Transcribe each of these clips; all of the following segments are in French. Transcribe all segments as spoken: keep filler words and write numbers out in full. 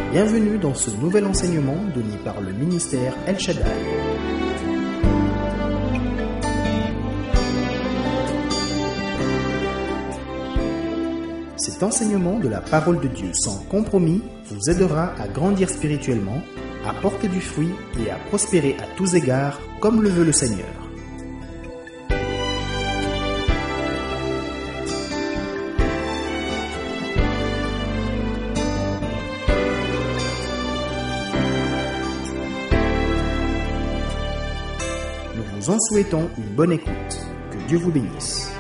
Bienvenue dans ce nouvel enseignement donné par le ministère El Shaddai. Cet enseignement de la parole de Dieu sans compromis vous aidera à grandir spirituellement, à porter du fruit et à prospérer à tous égards comme le veut le Seigneur. Nous vous en souhaitons une bonne écoute. Que Dieu vous bénisse.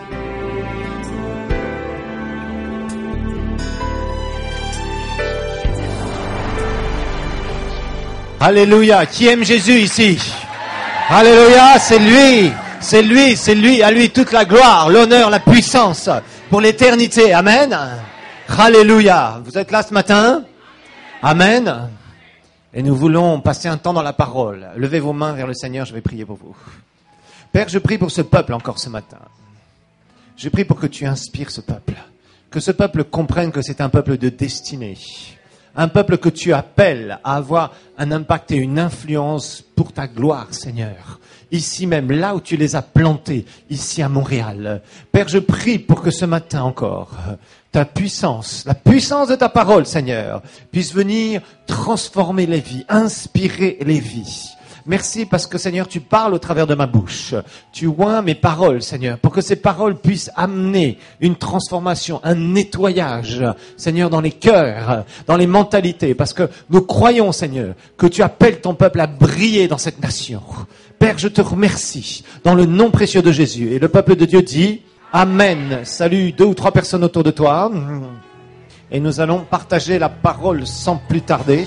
Alléluia. Qui aime Jésus ici? Alléluia, c'est lui, c'est lui, c'est lui, à lui toute la gloire, l'honneur, la puissance pour l'éternité. Amen. Alléluia. Vous êtes là ce matin? Amen. Et nous voulons passer un temps dans la parole. Levez vos mains vers le Seigneur, je vais prier pour vous. Père, je prie pour ce peuple encore ce matin. Je prie pour que tu inspires ce peuple. Que ce peuple comprenne que c'est un peuple de destinée. Un peuple que tu appelles à avoir un impact et une influence pour ta gloire, Seigneur. Ici même, là où tu les as plantés, ici à Montréal. Père, je prie pour que ce matin encore, ta puissance, la puissance de ta parole, Seigneur, puisse venir transformer les vies, inspirer les vies. Merci parce que, Seigneur, tu parles au travers de ma bouche. Tu oins mes paroles, Seigneur, pour que ces paroles puissent amener une transformation, un nettoyage, Seigneur, dans les cœurs, dans les mentalités. Parce que nous croyons, Seigneur, que tu appelles ton peuple à briller dans cette nation. Père, je te remercie dans le nom précieux de Jésus. Et le peuple de Dieu dit Amen. Salut deux ou trois personnes autour de toi. Et nous allons partager la parole sans plus tarder.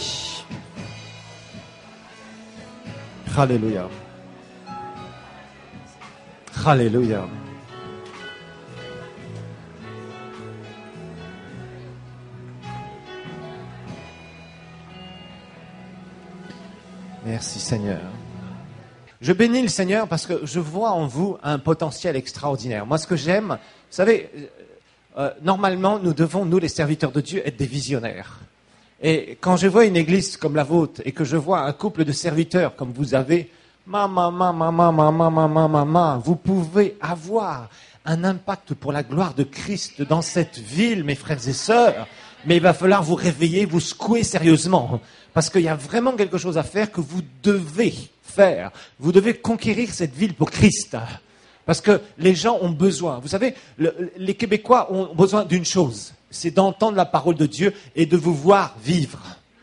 Alléluia. Alléluia. Merci Seigneur. Je bénis le Seigneur parce que je vois en vous un potentiel extraordinaire. Moi, ce que j'aime, vous savez, euh, normalement, nous devons, nous les serviteurs de Dieu, être des visionnaires. Et quand je vois une église comme la vôtre et que je vois un couple de serviteurs comme vous avez, maman, maman, maman, maman, maman, maman, vous pouvez avoir un impact pour la gloire de Christ dans cette ville, mes frères et sœurs. Mais il va falloir vous réveiller, vous secouer sérieusement. Parce qu'il y a vraiment quelque chose à faire que vous devez faire. Vous devez conquérir cette ville pour Christ. Parce que les gens ont besoin. Vous savez, le, les Québécois ont besoin d'une chose. C'est d'entendre la parole de Dieu et de vous voir vivre.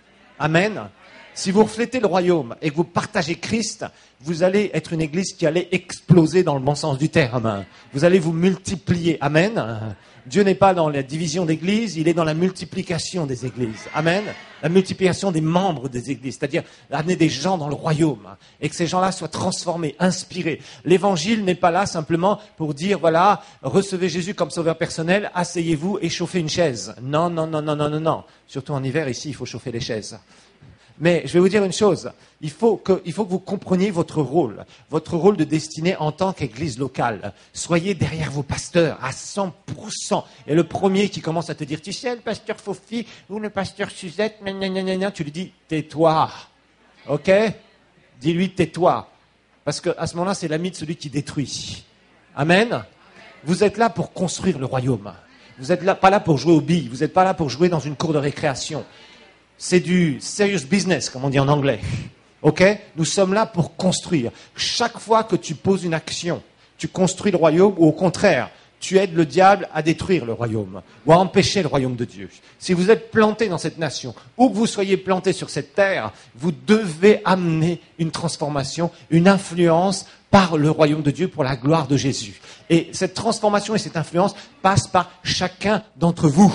Amen. Si vous reflétez le royaume et que vous partagez Christ, vous allez être une église qui allait exploser dans le bon sens du terme. Vous allez vous multiplier. Amen. Dieu n'est pas dans la division d'églises, il est dans la multiplication des églises. Amen. La multiplication des membres des églises, c'est-à-dire amener des gens dans le royaume et que ces gens-là soient transformés, inspirés. L'évangile n'est pas là simplement pour dire, voilà, recevez Jésus comme sauveur personnel, asseyez-vous et chauffez une chaise. Non, non, non, non, non, non, non. Surtout en hiver, ici, il faut chauffer les chaises. Mais je vais vous dire une chose, il faut que, il faut que vous compreniez votre rôle, votre rôle de destinée en tant qu'église locale. Soyez derrière vos pasteurs à cent pour cent. Et le premier qui commence à te dire, tu sais, le pasteur Fofi ou le pasteur Suzette, gna, gna, gna, gna, tu lui dis, tais-toi. Ok? Dis-lui, tais-toi. Parce qu'à ce moment-là, c'est l'ami de celui qui détruit. Amen? Vous êtes là pour construire le royaume. Vous n'êtes là, pas là pour jouer aux billes. Vous n'êtes pas là pour jouer dans une cour de récréation. C'est du serious business, comme on dit en anglais. Ok? Nous sommes là pour construire. Chaque fois que tu poses une action, tu construis le royaume, ou au contraire, tu aides le diable à détruire le royaume, ou à empêcher le royaume de Dieu. Si vous êtes planté dans cette nation, ou que vous soyez planté sur cette terre, vous devez amener une transformation, une influence par le royaume de Dieu pour la gloire de Jésus. Et cette transformation et cette influence passent par chacun d'entre vous.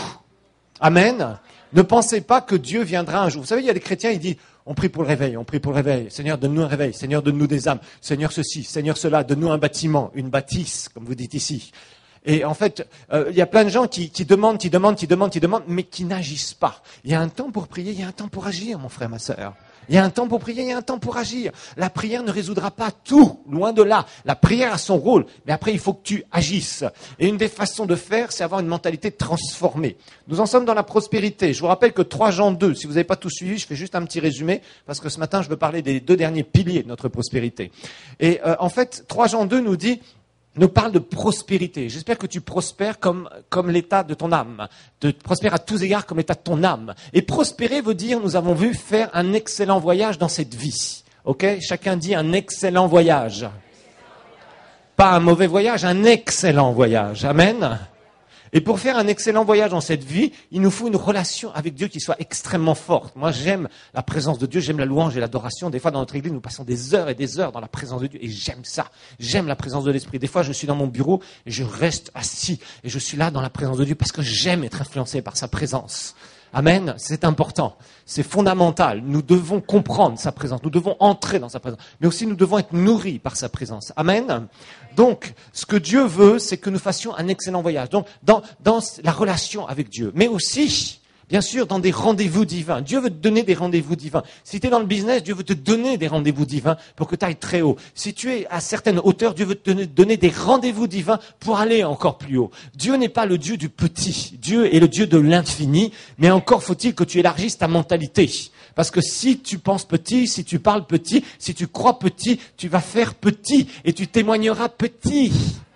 Amen. Ne pensez pas que Dieu viendra un jour. Vous savez, il y a des chrétiens, ils disent, on prie pour le réveil, on prie pour le réveil. Seigneur, donne-nous un réveil. Seigneur, donne-nous des âmes. Seigneur, ceci. Seigneur, cela. Donne-nous un bâtiment, une bâtisse, comme vous dites ici. Et en fait, euh, il y a plein de gens qui, qui demandent, qui demandent, qui demandent, qui demandent, mais qui n'agissent pas. Il y a un temps pour prier, il y a un temps pour agir, mon frère, ma sœur. Il y a un temps pour prier, il y a un temps pour agir. La prière ne résoudra pas tout, loin de là. La prière a son rôle, mais après il faut que tu agisses. Et une des façons de faire, c'est avoir une mentalité transformée. Nous en sommes dans la prospérité. Je vous rappelle que trois Jean deux, si vous n'avez pas tout suivi, je fais juste un petit résumé, parce que ce matin je veux parler des deux derniers piliers de notre prospérité. Et euh, en fait, trois Jean deux nous dit, nous parle de prospérité. J'espère que tu prospères comme, comme l'état de ton âme. De prospères à tous égards comme l'état de ton âme. Et prospérer veut dire, nous avons vu, faire un excellent voyage dans cette vie. Ok? Chacun dit un excellent voyage. Pas un mauvais voyage, un excellent voyage. Amen. Et pour faire un excellent voyage dans cette vie, il nous faut une relation avec Dieu qui soit extrêmement forte. Moi, j'aime la présence de Dieu, j'aime la louange et l'adoration. Des fois, dans notre église, nous passons des heures et des heures dans la présence de Dieu. Et j'aime ça. J'aime la présence de l'Esprit. Des fois, je suis dans mon bureau et je reste assis. Et je suis là dans la présence de Dieu parce que j'aime être influencé par sa présence. Amen, c'est important, c'est fondamental. Nous devons comprendre sa présence, nous devons entrer dans sa présence, mais aussi nous devons être nourris par sa présence. Amen. Donc, ce que Dieu veut, c'est que nous fassions un excellent voyage. Donc, dans, dans la relation avec Dieu, mais aussi, bien sûr, dans des rendez-vous divins. Dieu veut te donner des rendez-vous divins. Si tu es dans le business, Dieu veut te donner des rendez-vous divins pour que tu ailles très haut. Si tu es à certaines hauteurs, Dieu veut te donner des rendez-vous divins pour aller encore plus haut. Dieu n'est pas le Dieu du petit. Dieu est le Dieu de l'infini, mais encore faut-il que tu élargisses ta mentalité. Parce que si tu penses petit, si tu parles petit, si tu crois petit, tu vas faire petit et tu témoigneras petit.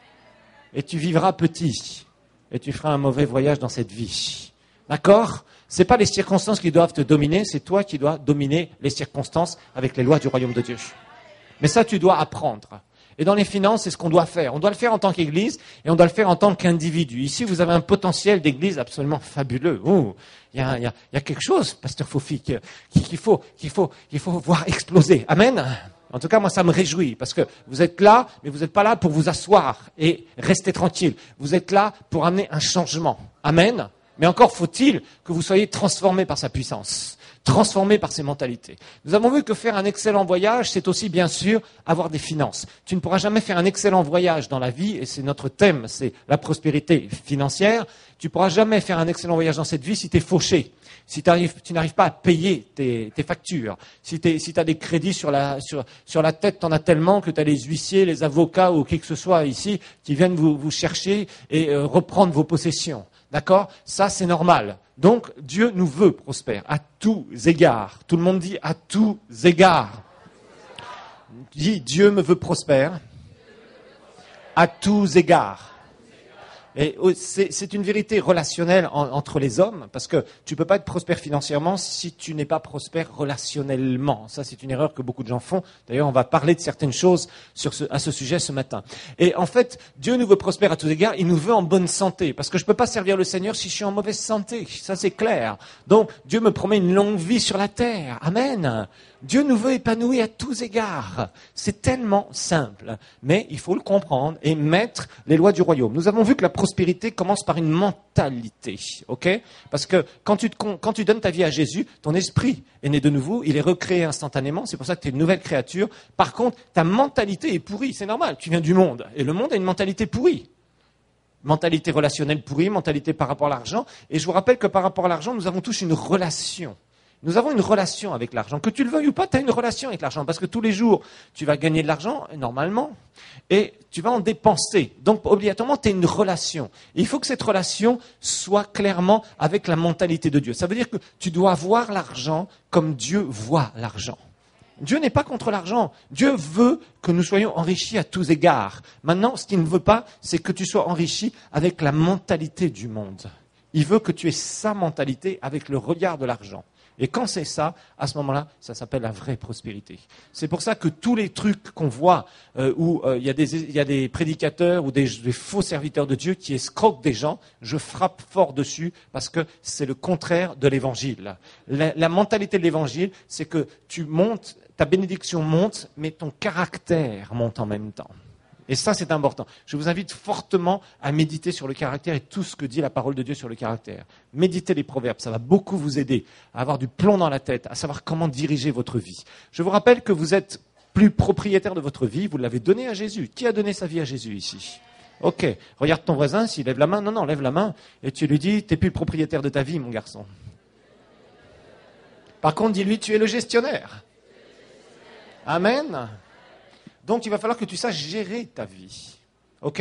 Et tu vivras petit. Et tu feras un mauvais voyage dans cette vie. D'accord? C'est pas les circonstances qui doivent te dominer, c'est toi qui dois dominer les circonstances avec les lois du royaume de Dieu. Mais ça, tu dois apprendre. Et dans les finances, c'est ce qu'on doit faire. On doit le faire en tant qu'église et on doit le faire en tant qu'individu. Ici, vous avez un potentiel d'église absolument fabuleux. Ouh, il y a, il y a, il y a quelque chose, pasteur Fofi, qu'il qu'il faut, qu'il faut, qu'il faut voir exploser. Amen. En tout cas, moi, ça me réjouit parce que vous êtes là, mais vous n'êtes pas là pour vous asseoir et rester tranquille. Vous êtes là pour amener un changement. Amen. Mais encore faut-il que vous soyez transformés par sa puissance, transformés par ses mentalités. Nous avons vu que faire un excellent voyage, c'est aussi bien sûr avoir des finances. Tu ne pourras jamais faire un excellent voyage dans la vie, et c'est notre thème, c'est la prospérité financière. Tu ne pourras jamais faire un excellent voyage dans cette vie si tu es fauché, si tu n'arrives pas à payer tes, tes factures, si tu si as des crédits sur la, sur, sur la tête, tu en as tellement que tu as les huissiers, les avocats ou qui que ce soit ici qui viennent vous, vous chercher et euh, reprendre vos possessions. D'accord? Ça, c'est normal. Donc, Dieu nous veut prospères à tous égards. Tout le monde dit à tous égards. Dis, Dieu me veut prospère à tous égards. Et c'est, c'est une vérité relationnelle en, entre les hommes, parce que tu peux pas être prospère financièrement si tu n'es pas prospère relationnellement. Ça, c'est une erreur que beaucoup de gens font. D'ailleurs, on va parler de certaines choses sur ce, à ce sujet ce matin. Et en fait, Dieu nous veut prospère à tous égards, il nous veut en bonne santé, parce que je peux pas servir le Seigneur si je suis en mauvaise santé. Ça, c'est clair. Donc, Dieu me promet une longue vie sur la terre. Amen. Dieu nous veut épanouis à tous égards. C'est tellement simple. Mais il faut le comprendre et mettre les lois du royaume. Nous avons vu que la prospérité commence par une mentalité. Ok? Parce que quand tu, te, quand tu donnes ta vie à Jésus, ton esprit est né de nouveau, il est recréé instantanément. C'est pour ça que tu es une nouvelle créature. Par contre, ta mentalité est pourrie. C'est normal. Tu viens du monde. Et le monde a une mentalité pourrie. Mentalité relationnelle pourrie, mentalité par rapport à l'argent. Et je vous rappelle que par rapport à l'argent, nous avons tous une relation. Nous avons une relation avec l'argent. Que tu le veuilles ou pas, tu as une relation avec l'argent. Parce que tous les jours, tu vas gagner de l'argent, normalement, et tu vas en dépenser. Donc, obligatoirement, tu as une relation. Et il faut que cette relation soit clairement avec la mentalité de Dieu. Ça veut dire que tu dois voir l'argent comme Dieu voit l'argent. Dieu n'est pas contre l'argent. Dieu veut que nous soyons enrichis à tous égards. Maintenant, ce qu'il ne veut pas, c'est que tu sois enrichi avec la mentalité du monde. Il veut que tu aies sa mentalité avec le regard de l'argent. Et quand c'est ça, à ce moment-là, ça s'appelle la vraie prospérité. C'est pour ça que tous les trucs qu'on voit euh, où il euh, y, y a des prédicateurs ou des, des faux serviteurs de Dieu qui escroquent des gens, je frappe fort dessus parce que c'est le contraire de l'évangile. La, la mentalité de l'évangile, c'est que tu montes, ta bénédiction monte, mais ton caractère monte en même temps. Et ça, c'est important. Je vous invite fortement à méditer sur le caractère et tout ce que dit la parole de Dieu sur le caractère. Méditez les proverbes, ça va beaucoup vous aider à avoir du plomb dans la tête, à savoir comment diriger votre vie. Je vous rappelle que vous êtes plus propriétaire de votre vie, vous l'avez donné à Jésus. Qui a donné sa vie à Jésus ici? Ok, regarde ton voisin, s'il lève la main. Non, non, lève la main et tu lui dis, t'es plus propriétaire de ta vie, mon garçon. Par contre, dis-lui, tu es le gestionnaire. Amen. Donc, il va falloir que tu saches gérer ta vie. OK?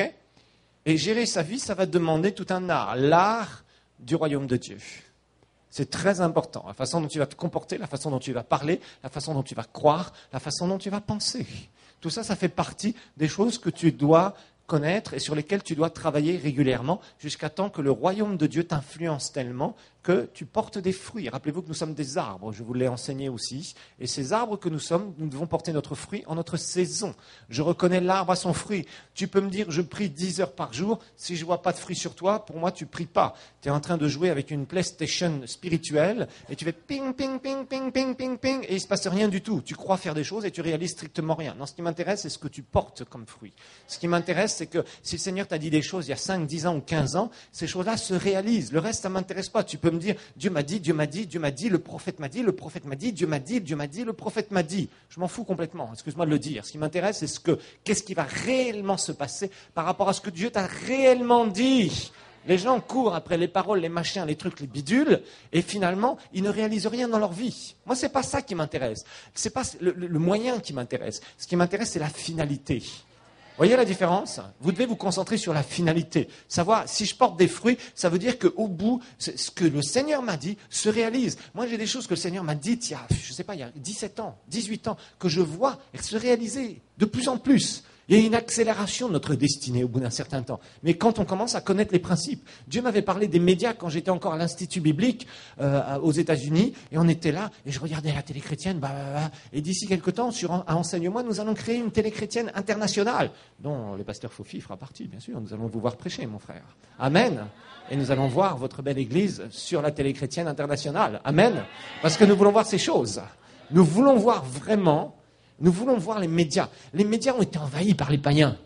Et gérer sa vie, ça va demander tout un art, l'art du royaume de Dieu. C'est très important. La façon dont tu vas te comporter, la façon dont tu vas parler, la façon dont tu vas croire, la façon dont tu vas penser. Tout ça, ça fait partie des choses que tu dois connaître et sur lesquelles tu dois travailler régulièrement jusqu'à temps que le royaume de Dieu t'influence tellement que tu portes des fruits. Rappelez-vous que nous sommes des arbres, je vous l'ai enseigné aussi. Et ces arbres que nous sommes, nous devons porter notre fruit en notre saison. Je reconnais l'arbre à son fruit. Tu peux me dire, je prie dix heures par jour. Si je ne vois pas de fruit sur toi, pour moi, tu ne pries pas. Tu es en train de jouer avec une PlayStation spirituelle et tu fais ping, ping, ping, ping, ping, ping, ping, et il ne se passe rien du tout. Tu crois faire des choses et tu réalises strictement rien. Non, ce qui m'intéresse, c'est ce que tu portes comme fruit. Ce qui m'intéresse, c'est que si le Seigneur t'a dit des choses il y a cinq, dix ans ou quinze ans, ces choses-là se réalisent. Le reste, ça ne m'intéresse pas. Tu peux me dire, Dieu m'a dit, Dieu m'a dit, Dieu m'a dit, le prophète m'a dit, le prophète m'a dit, Dieu m'a dit, Dieu m'a dit, le prophète m'a dit. Je m'en fous complètement, excuse-moi de le dire. Ce qui m'intéresse, c'est ce que, qu'est-ce qui va réellement se passer par rapport à ce que Dieu t'a réellement dit. Les gens courent après les paroles, les machins, les trucs, les bidules, et finalement, ils ne réalisent rien dans leur vie. Moi, c'est pas ça qui m'intéresse. C'est pas le, le, le moyen qui m'intéresse. Ce qui m'intéresse, c'est la finalité. Vous voyez la différence? Vous devez vous concentrer sur la finalité. Savoir, si je porte des fruits, ça veut dire qu'au bout, ce que le Seigneur m'a dit se réalise. Moi, j'ai des choses que le Seigneur m'a dites il y a, je sais pas, il y a dix-sept ans, dix-huit ans, que je vois se réaliser de plus en plus. Il y a une accélération de notre destinée au bout d'un certain temps. Mais quand on commence à connaître les principes, Dieu m'avait parlé des médias quand j'étais encore à l'Institut biblique euh, aux États-Unis, et on était là, et je regardais la télé chrétienne, bah, bah, bah, et d'ici quelque temps, sur un, un Enseigne-moi, nous allons créer une télé chrétienne internationale, dont le pasteur Fofi fera partie, bien sûr. Nous allons vous voir prêcher, mon frère. Amen. Et nous allons voir votre belle église sur la télé chrétienne internationale. Amen. Parce que nous voulons voir ces choses. Nous voulons voir vraiment... Nous voulons voir les médias. Les médias ont été envahis par les païens.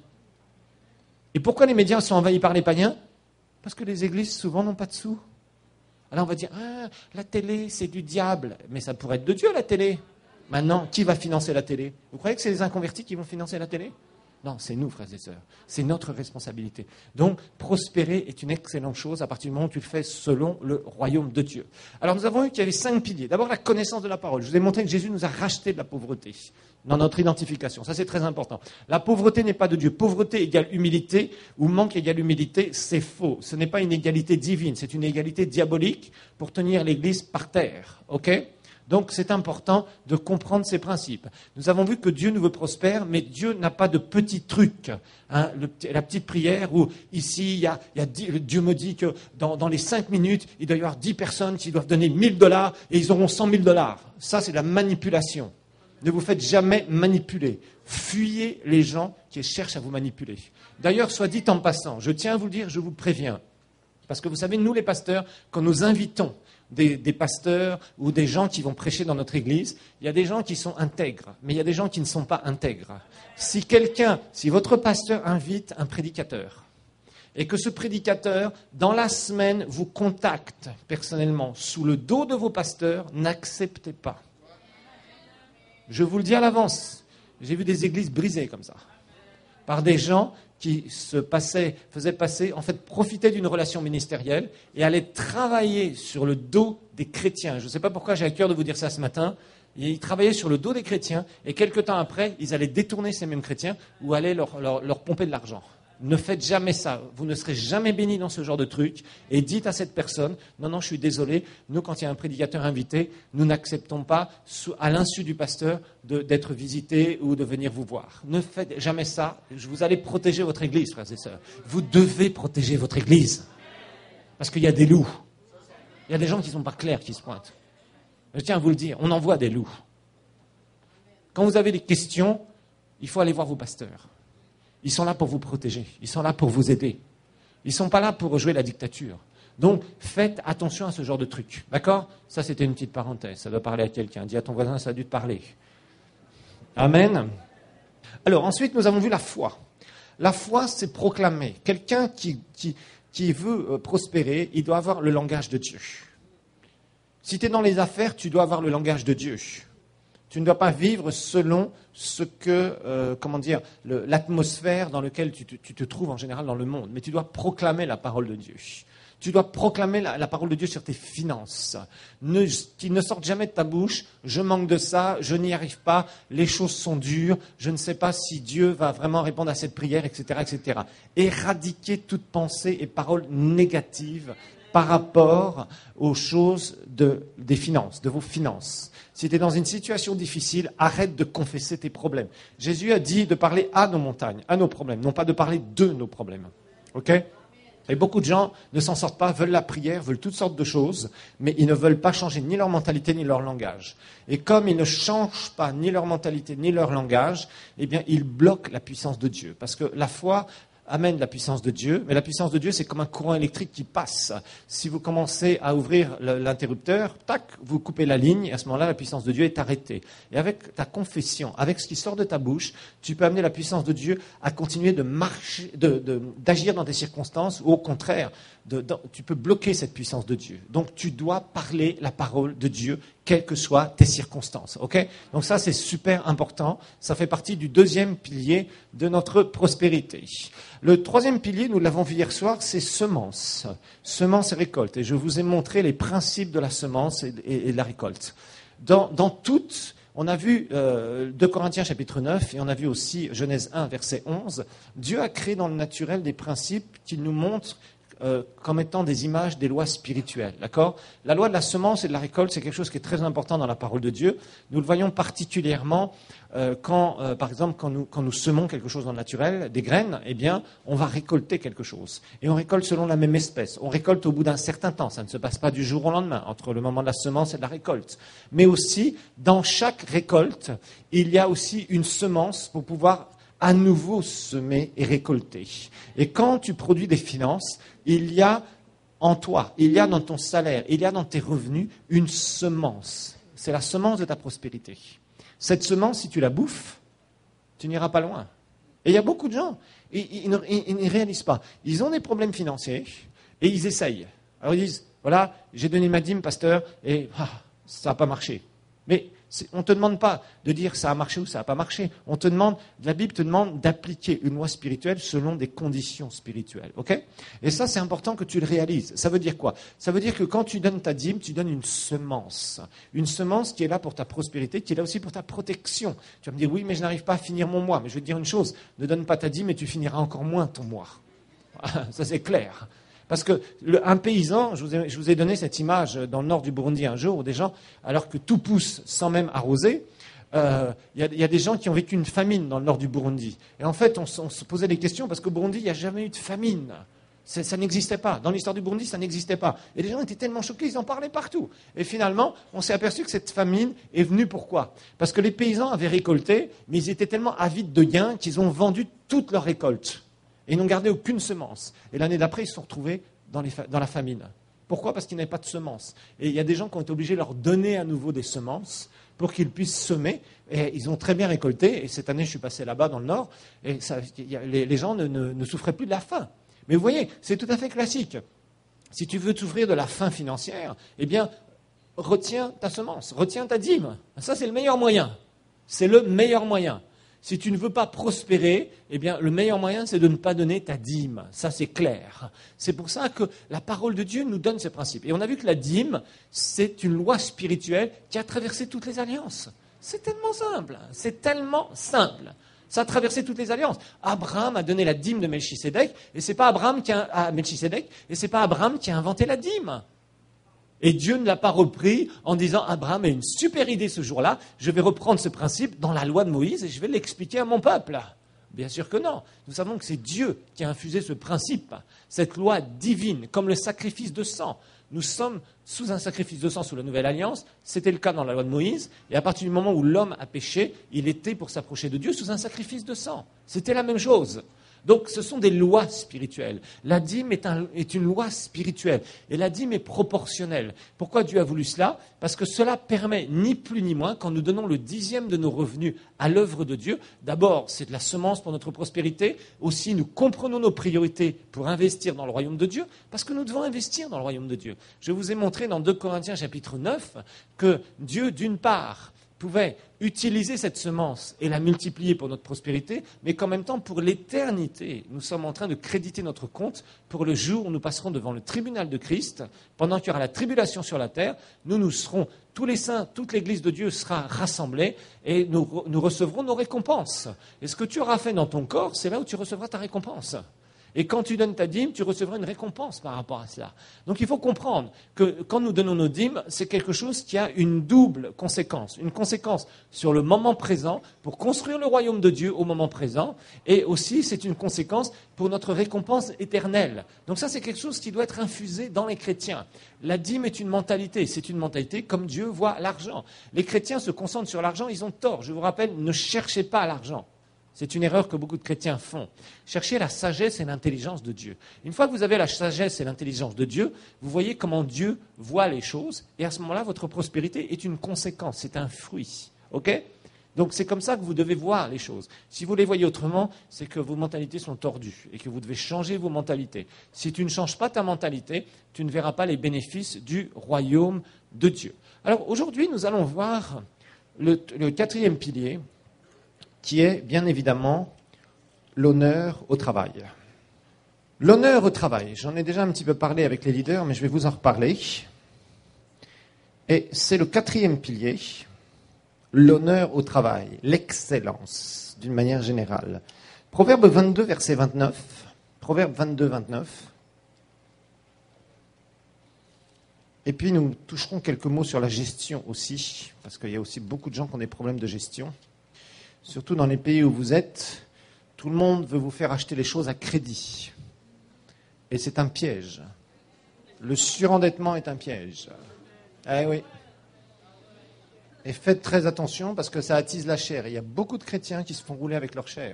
Et pourquoi les médias sont envahis par les païens? Parce que les églises, souvent, n'ont pas de sous. Alors on va dire, ah, la télé, c'est du diable. Mais ça pourrait être de Dieu, la télé. Maintenant, qui va financer la télé? Vous croyez que c'est les inconvertis qui vont financer la télé? Non, c'est nous, frères et sœurs. C'est notre responsabilité. Donc, prospérer est une excellente chose à partir du moment où tu le fais selon le royaume de Dieu. Alors, nous avons vu qu'il y avait cinq piliers. D'abord, la connaissance de la parole. Je vous ai montré que Jésus nous a racheté de la pauvreté dans notre identification. Ça, c'est très important. La pauvreté n'est pas de Dieu. Pauvreté égale humilité ou manque égale humilité, c'est faux. Ce n'est pas une égalité divine, c'est une égalité diabolique pour tenir l'Église par terre. OK ? Donc, c'est important de comprendre ces principes. Nous avons vu que Dieu nous veut prospère, mais Dieu n'a pas de petits trucs. Hein, le, la petite prière où, ici, il y a, il y a dix, Dieu me dit que dans, dans les cinq minutes, il doit y avoir dix personnes qui doivent donner mille dollars et ils auront cent mille dollars. Ça, c'est de la manipulation. Ne vous faites jamais manipuler. Fuyez les gens qui cherchent à vous manipuler. D'ailleurs, soit dit en passant, je tiens à vous le dire, je vous préviens. Parce que vous savez, nous les pasteurs, quand nous invitons Des, des pasteurs ou des gens qui vont prêcher dans notre église, il y a des gens qui sont intègres, mais il y a des gens qui ne sont pas intègres. Si quelqu'un, si votre pasteur invite un prédicateur, et que ce prédicateur, dans la semaine, vous contacte personnellement sous le dos de vos pasteurs, n'acceptez pas. Je vous le dis à l'avance, j'ai vu des églises brisées comme ça, par des gens qui se passaient, faisaient passer, en fait, profitaient d'une relation ministérielle et allaient travailler sur le dos des chrétiens. Je ne sais pas pourquoi j'ai à cœur de vous dire ça ce matin. Ils travaillaient sur le dos des chrétiens et quelque temps après, ils allaient détourner ces mêmes chrétiens ou allaient leur, leur, leur pomper de l'argent. Ne faites jamais ça. Vous ne serez jamais bénis dans ce genre de truc. Et dites à cette personne, non, non, je suis désolé, nous, quand il y a un prédicateur invité, nous n'acceptons pas, à l'insu du pasteur, de, d'être visité ou de venir vous voir. Ne faites jamais ça. Vous allez protéger votre église, frères et sœurs. Vous devez protéger votre église. Parce qu'il y a des loups. Il y a des gens qui ne sont pas clairs qui se pointent. Je tiens à vous le dire, on envoie des loups. Quand vous avez des questions, il faut aller voir vos pasteurs. Ils sont là pour vous protéger. Ils sont là pour vous aider. Ils ne sont pas là pour jouer la dictature. Donc, faites attention à ce genre de trucs. D'accord? Ça, c'était une petite parenthèse. Ça doit parler à quelqu'un. Dis à ton voisin, ça a dû te parler. Amen. Alors, ensuite, nous avons vu la foi. La foi, c'est proclamer. Quelqu'un qui, qui, qui veut prospérer, il doit avoir le langage de Dieu. Si tu es dans les affaires, tu dois avoir le langage de Dieu. Tu ne dois pas vivre selon ce que, euh, comment dire, le, l'atmosphère dans laquelle tu te, tu te trouves en général dans le monde. Mais tu dois proclamer la parole de Dieu. Tu dois proclamer la, la parole de Dieu sur tes finances. Ne, qu'il ne sorte jamais de ta bouche, je manque de ça, je n'y arrive pas, les choses sont dures, je ne sais pas si Dieu va vraiment répondre à cette prière, et cetera, et cetera. Éradiquer toute pensée et parole négative par rapport aux choses de, des finances, de vos finances. Si tu es dans une situation difficile, arrête de confesser tes problèmes. Jésus a dit de parler à nos montagnes, à nos problèmes, non pas de parler de nos problèmes. Ok ? Et beaucoup de gens ne s'en sortent pas, veulent la prière, veulent toutes sortes de choses, mais ils ne veulent pas changer ni leur mentalité ni leur langage. Et comme ils ne changent pas ni leur mentalité ni leur langage, eh bien, ils bloquent la puissance de Dieu. Parce que la foi amène la puissance de Dieu, mais la puissance de Dieu, c'est comme un courant électrique qui passe. Si vous commencez à ouvrir l'interrupteur, tac, vous coupez la ligne, et à ce moment-là, la puissance de Dieu est arrêtée. Et avec ta confession, avec ce qui sort de ta bouche, tu peux amener la puissance de Dieu à continuer de marcher, de, de, d'agir dans des circonstances, ou au contraire, de, de, tu peux bloquer cette puissance de Dieu. Donc, tu dois parler la parole de Dieu, quelles que soient tes circonstances. Okay ? Donc ça, c'est super important. Ça fait partie du deuxième pilier de notre prospérité. Le troisième pilier, nous l'avons vu hier soir, c'est semence. Semence et récolte. Et je vous ai montré les principes de la semence et, et, et de la récolte. Dans, dans toutes, on a vu euh, deux Corinthiens chapitre neuf et on a vu aussi Genèse un verset onze. Dieu a créé dans le naturel des principes qui nous montrent Euh, comme étant des images des lois spirituelles. D'accord ? La loi de la semence et de la récolte, c'est quelque chose qui est très important dans la parole de Dieu. Nous le voyons particulièrement euh, quand, euh, par exemple, quand nous, quand nous semons quelque chose dans le naturel, des graines, eh bien, on va récolter quelque chose. Et on récolte selon la même espèce. On récolte au bout d'un certain temps. Ça ne se passe pas du jour au lendemain, entre le moment de la semence et de la récolte. Mais aussi, dans chaque récolte, il y a aussi une semence pour pouvoir à nouveau semer et récolter. Et quand tu produis des finances, il y a en toi, il y a dans ton salaire, il y a dans tes revenus une semence. C'est la semence de ta prospérité. Cette semence, si tu la bouffes, tu n'iras pas loin. Et il y a beaucoup de gens, ils, ils, ils, ils, ils ne réalisent pas. Ils ont des problèmes financiers et ils essayent. Alors ils disent, voilà, j'ai donné ma dîme, pasteur, et ah, ça n'a pas marché. Mais on ne te demande pas de dire ça a marché ou ça n'a pas marché. On te demande, la Bible te demande d'appliquer une loi spirituelle selon des conditions spirituelles. Okay ? Et ça, c'est important que tu le réalises. Ça veut dire quoi ? Ça veut dire que quand tu donnes ta dîme, tu donnes une semence. Une semence qui est là pour ta prospérité, qui est là aussi pour ta protection. Tu vas me dire, oui, mais je n'arrive pas à finir mon mois. Mais je vais te dire une chose, ne donne pas ta dîme et tu finiras encore moins ton mois. Ça, c'est clair. Parce que le, un paysan, je vous, ai, je vous ai donné cette image dans le nord du Burundi un jour, où des gens, alors que tout pousse sans même arroser, il euh, y, y a des gens qui ont vécu une famine dans le nord du Burundi. Et en fait, on, on se posait des questions, parce qu'au Burundi, il n'y a jamais eu de famine. C'est, ça n'existait pas. Dans l'histoire du Burundi, ça n'existait pas. Et les gens étaient tellement choqués, ils en parlaient partout. Et finalement, on s'est aperçu que cette famine est venue pourquoi ? Parce que les paysans avaient récolté, mais ils étaient tellement avides de gains qu'ils ont vendu toute leur récolte. Et ils n'ont gardé aucune semence. Et l'année d'après, ils se sont retrouvés dans, les fa- dans la famine. Pourquoi ? Parce qu'ils n'avaient pas de semences. Et il y a des gens qui ont été obligés de leur donner à nouveau des semences pour qu'ils puissent semer. Et ils ont très bien récolté. Et cette année, je suis passé là-bas dans le Nord. Et ça, y a, les, les gens ne, ne, ne souffraient plus de la faim. Mais vous voyez, c'est tout à fait classique. Si tu veux souffrir de la faim financière, eh bien, retiens ta semence, retiens ta dîme. Ça, c'est le meilleur moyen. C'est le meilleur moyen. Si tu ne veux pas prospérer, eh bien, le meilleur moyen, c'est de ne pas donner ta dîme. Ça, c'est clair. C'est pour ça que la parole de Dieu nous donne ces principes. Et on a vu que la dîme, c'est une loi spirituelle qui a traversé toutes les alliances. C'est tellement simple. C'est tellement simple. Ça a traversé toutes les alliances. Abraham a donné la dîme de Melchisédek, et c'est pas Abraham qui a, à Melchisédek, et c'est pas Abraham qui a inventé la dîme. Et Dieu ne l'a pas repris en disant, Abraham a une super idée ce jour-là, je vais reprendre ce principe dans la loi de Moïse et je vais l'expliquer à mon peuple. Bien sûr que non. Nous savons que c'est Dieu qui a infusé ce principe, cette loi divine, comme le sacrifice de sang. Nous sommes sous un sacrifice de sang sous la Nouvelle Alliance, c'était le cas dans la loi de Moïse, et à partir du moment où l'homme a péché, il était pour s'approcher de Dieu sous un sacrifice de sang. C'était la même chose. Donc ce sont des lois spirituelles. La dîme est, un, est une loi spirituelle et la dîme est proportionnelle. Pourquoi Dieu a voulu cela ? Parce que cela permet ni plus ni moins, quand nous donnons le dixième de nos revenus à l'œuvre de Dieu, d'abord c'est de la semence pour notre prospérité, aussi nous comprenons nos priorités pour investir dans le royaume de Dieu, parce que nous devons investir dans le royaume de Dieu. Je vous ai montré dans deux Corinthiens chapitre neuf que Dieu d'une part pouvait utiliser cette semence et la multiplier pour notre prospérité, mais qu'en même temps, pour l'éternité, nous sommes en train de créditer notre compte pour le jour où nous passerons devant le tribunal de Christ, pendant qu'il y aura la tribulation sur la terre, nous, nous serons, tous les saints, toute l'Église de Dieu sera rassemblée et nous, nous recevrons nos récompenses. Et ce que tu auras fait dans ton corps, c'est là où tu recevras ta récompense. Et quand tu donnes ta dîme, tu recevras une récompense par rapport à cela. Donc il faut comprendre que quand nous donnons nos dîmes, c'est quelque chose qui a une double conséquence. Une conséquence sur le moment présent, pour construire le royaume de Dieu au moment présent, et aussi c'est une conséquence pour notre récompense éternelle. Donc ça, c'est quelque chose qui doit être infusé dans les chrétiens. La dîme est une mentalité, c'est une mentalité comme Dieu voit l'argent. Les chrétiens se concentrent sur l'argent, ils ont tort. Je vous rappelle, ne cherchez pas l'argent. C'est une erreur que beaucoup de chrétiens font. Cherchez la sagesse et l'intelligence de Dieu. Une fois que vous avez la sagesse et l'intelligence de Dieu, vous voyez comment Dieu voit les choses, et à ce moment-là, votre prospérité est une conséquence, c'est un fruit. Ok ? Donc c'est comme ça que vous devez voir les choses. Si vous les voyez autrement, c'est que vos mentalités sont tordues et que vous devez changer vos mentalités. Si tu ne changes pas ta mentalité, tu ne verras pas les bénéfices du royaume de Dieu. Alors aujourd'hui, nous allons voir le, le quatrième pilier, qui est bien évidemment l'honneur au travail. L'honneur au travail, j'en ai déjà un petit peu parlé avec les leaders, mais je vais vous en reparler. Et c'est le quatrième pilier, l'honneur au travail, l'excellence, d'une manière générale. Proverbe vingt-deux, verset vingt-neuf. Proverbe vingt-deux, vingt-neuf. Et puis nous toucherons quelques mots sur la gestion aussi, parce qu'il y a aussi beaucoup de gens qui ont des problèmes de gestion. Surtout dans les pays où vous êtes, tout le monde veut vous faire acheter les choses à crédit. Et c'est un piège. Le surendettement est un piège. Eh oui. Et faites très attention parce que ça attise la chair. Il y a beaucoup de chrétiens qui se font rouler avec leur chair.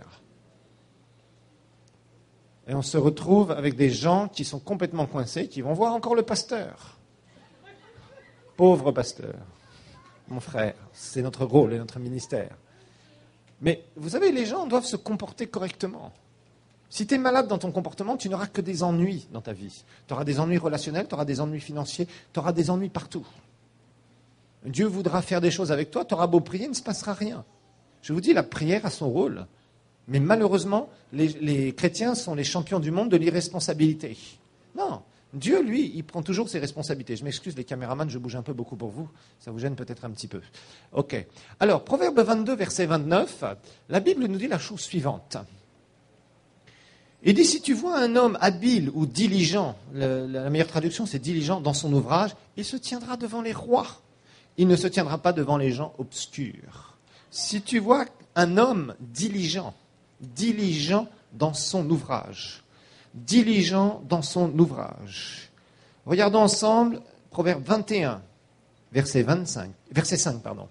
Et on se retrouve avec des gens qui sont complètement coincés, qui vont voir encore le pasteur. Pauvre pasteur. Mon frère, c'est notre rôle et notre ministère. Mais vous savez, les gens doivent se comporter correctement. Si tu es malade dans ton comportement, tu n'auras que des ennuis dans ta vie. Tu auras des ennuis relationnels, tu auras des ennuis financiers, tu auras des ennuis partout. Dieu voudra faire des choses avec toi, tu auras beau prier, il ne se passera rien. Je vous dis, la prière a son rôle. Mais malheureusement, les, les chrétiens sont les champions du monde de l'irresponsabilité. Non, Dieu, lui, il prend toujours ses responsabilités. Je m'excuse, les caméramans, je bouge un peu beaucoup pour vous. Ça vous gêne peut-être un petit peu. Ok. Alors, Proverbe vingt-deux, verset vingt-neuf, la Bible nous dit la chose suivante. Il dit, si tu vois un homme habile ou diligent, le, la meilleure traduction, c'est diligent dans son ouvrage, il se tiendra devant les rois. Il ne se tiendra pas devant les gens obscurs. Si tu vois un homme diligent, diligent dans son ouvrage, diligent dans son ouvrage. Regardons ensemble Proverbe vingt et un, verset vingt-cinq, verset cinq, pardon.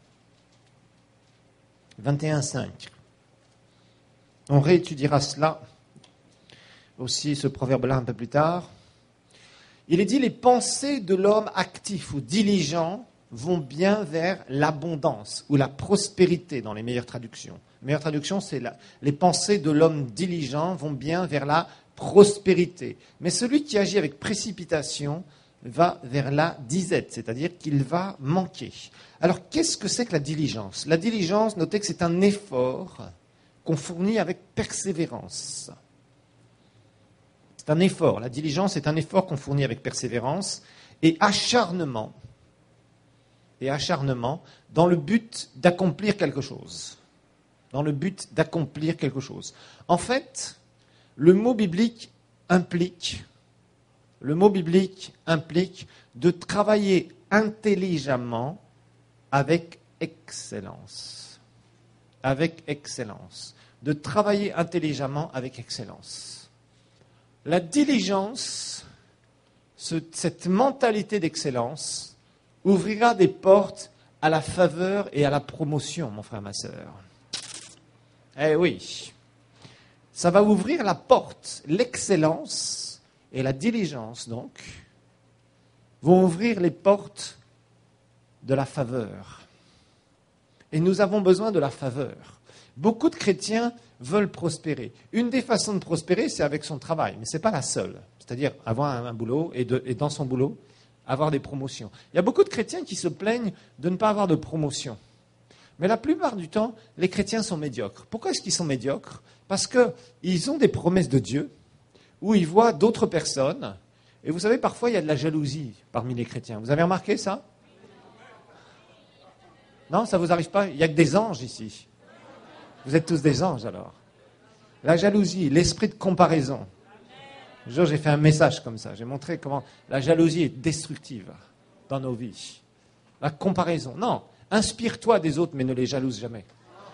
vingt et un, cinq. On réétudiera cela aussi, ce proverbe-là, un peu plus tard. Il est dit, les pensées de l'homme actif ou diligent vont bien vers l'abondance ou la prospérité dans les meilleures traductions. Les meilleures traductions, c'est la, les pensées de l'homme diligent vont bien vers la prospérité. Mais celui qui agit avec précipitation va vers la disette, c'est-à-dire qu'il va manquer. Alors, qu'est-ce que c'est que la diligence ? La diligence, notez que c'est un effort qu'on fournit avec persévérance. C'est un effort. La diligence est un effort qu'on fournit avec persévérance et acharnement. Et acharnement dans le but d'accomplir quelque chose. Dans le but d'accomplir quelque chose. En fait, le mot biblique implique, le mot biblique implique de travailler intelligemment avec excellence. Avec excellence. De travailler intelligemment avec excellence. La diligence, ce, cette mentalité d'excellence, ouvrira des portes à la faveur et à la promotion, mon frère, ma sœur. Eh oui, ça va ouvrir la porte. L'excellence et la diligence, donc, vont ouvrir les portes de la faveur. Et nous avons besoin de la faveur. Beaucoup de chrétiens veulent prospérer. Une des façons de prospérer, c'est avec son travail, mais ce n'est pas la seule. C'est-à-dire avoir un, un boulot et, de, et dans son boulot, avoir des promotions. Il y a beaucoup de chrétiens qui se plaignent de ne pas avoir de promotion. Mais la plupart du temps, les chrétiens sont médiocres. Pourquoi est-ce qu'ils sont médiocres? Parce qu'ils ont des promesses de Dieu, où ils voient d'autres personnes. Et vous savez, parfois, il y a de la jalousie parmi les chrétiens. Vous avez remarqué ça? Non, ça ne vous arrive pas? Il n'y a que des anges ici. Vous êtes tous des anges, alors. La jalousie, l'esprit de comparaison. Un jour, j'ai fait un message comme ça. J'ai montré comment la jalousie est destructive dans nos vies. La comparaison. Non. Inspire-toi des autres, mais ne les jalouse jamais.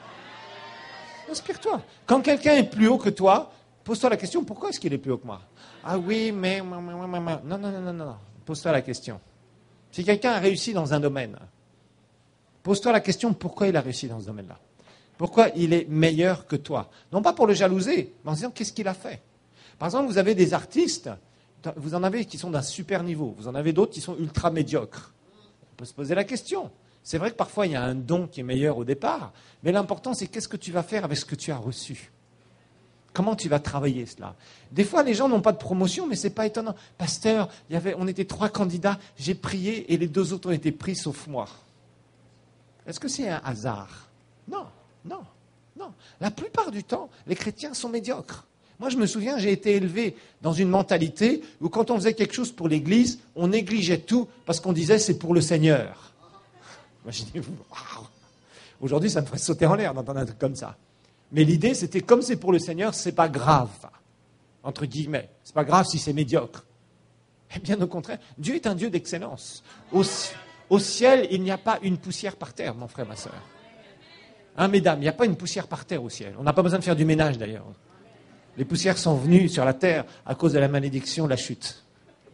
Inspire-toi. Quand quelqu'un est plus haut que toi, pose-toi la question, pourquoi est-ce qu'il est plus haut que moi? Ah oui, mais... Non, non, non, non, non. Pose-toi la question. Si quelqu'un a réussi dans un domaine, pose-toi la question, pourquoi il a réussi dans ce domaine-là? Pourquoi il est meilleur que toi? Non pas pour le jalouser, mais en se disant, qu'est-ce qu'il a fait? Par exemple, vous avez des artistes, vous en avez qui sont d'un super niveau, vous en avez d'autres qui sont ultra médiocres. On peut se poser la question. C'est vrai que parfois, il y a un don qui est meilleur au départ, mais l'important, c'est qu'est-ce que tu vas faire avec ce que tu as reçu? Comment tu vas travailler cela? Des fois, les gens n'ont pas de promotion, mais ce n'est pas étonnant. Pasteur, il y avait, on était trois candidats, j'ai prié et les deux autres ont été pris sauf moi. Est-ce que c'est un hasard? Non, non, non. La plupart du temps, les chrétiens sont médiocres. Moi, je me souviens, j'ai été élevé dans une mentalité où quand on faisait quelque chose pour l'Église, on négligeait tout parce qu'on disait c'est pour le Seigneur. Imaginez-vous, waouh! Aujourd'hui, ça me ferait sauter en l'air d'entendre un truc comme ça. Mais l'idée, c'était comme c'est pour le Seigneur, c'est pas grave, entre guillemets. C'est pas grave si c'est médiocre. Eh bien, au contraire, Dieu est un Dieu d'excellence. Au, au ciel, il n'y a pas une poussière par terre, mon frère, ma sœur. Hein, mesdames, il n'y a pas une poussière par terre au ciel. On n'a pas besoin de faire du ménage, d'ailleurs. Les poussières sont venues sur la terre à cause de la malédiction, la chute.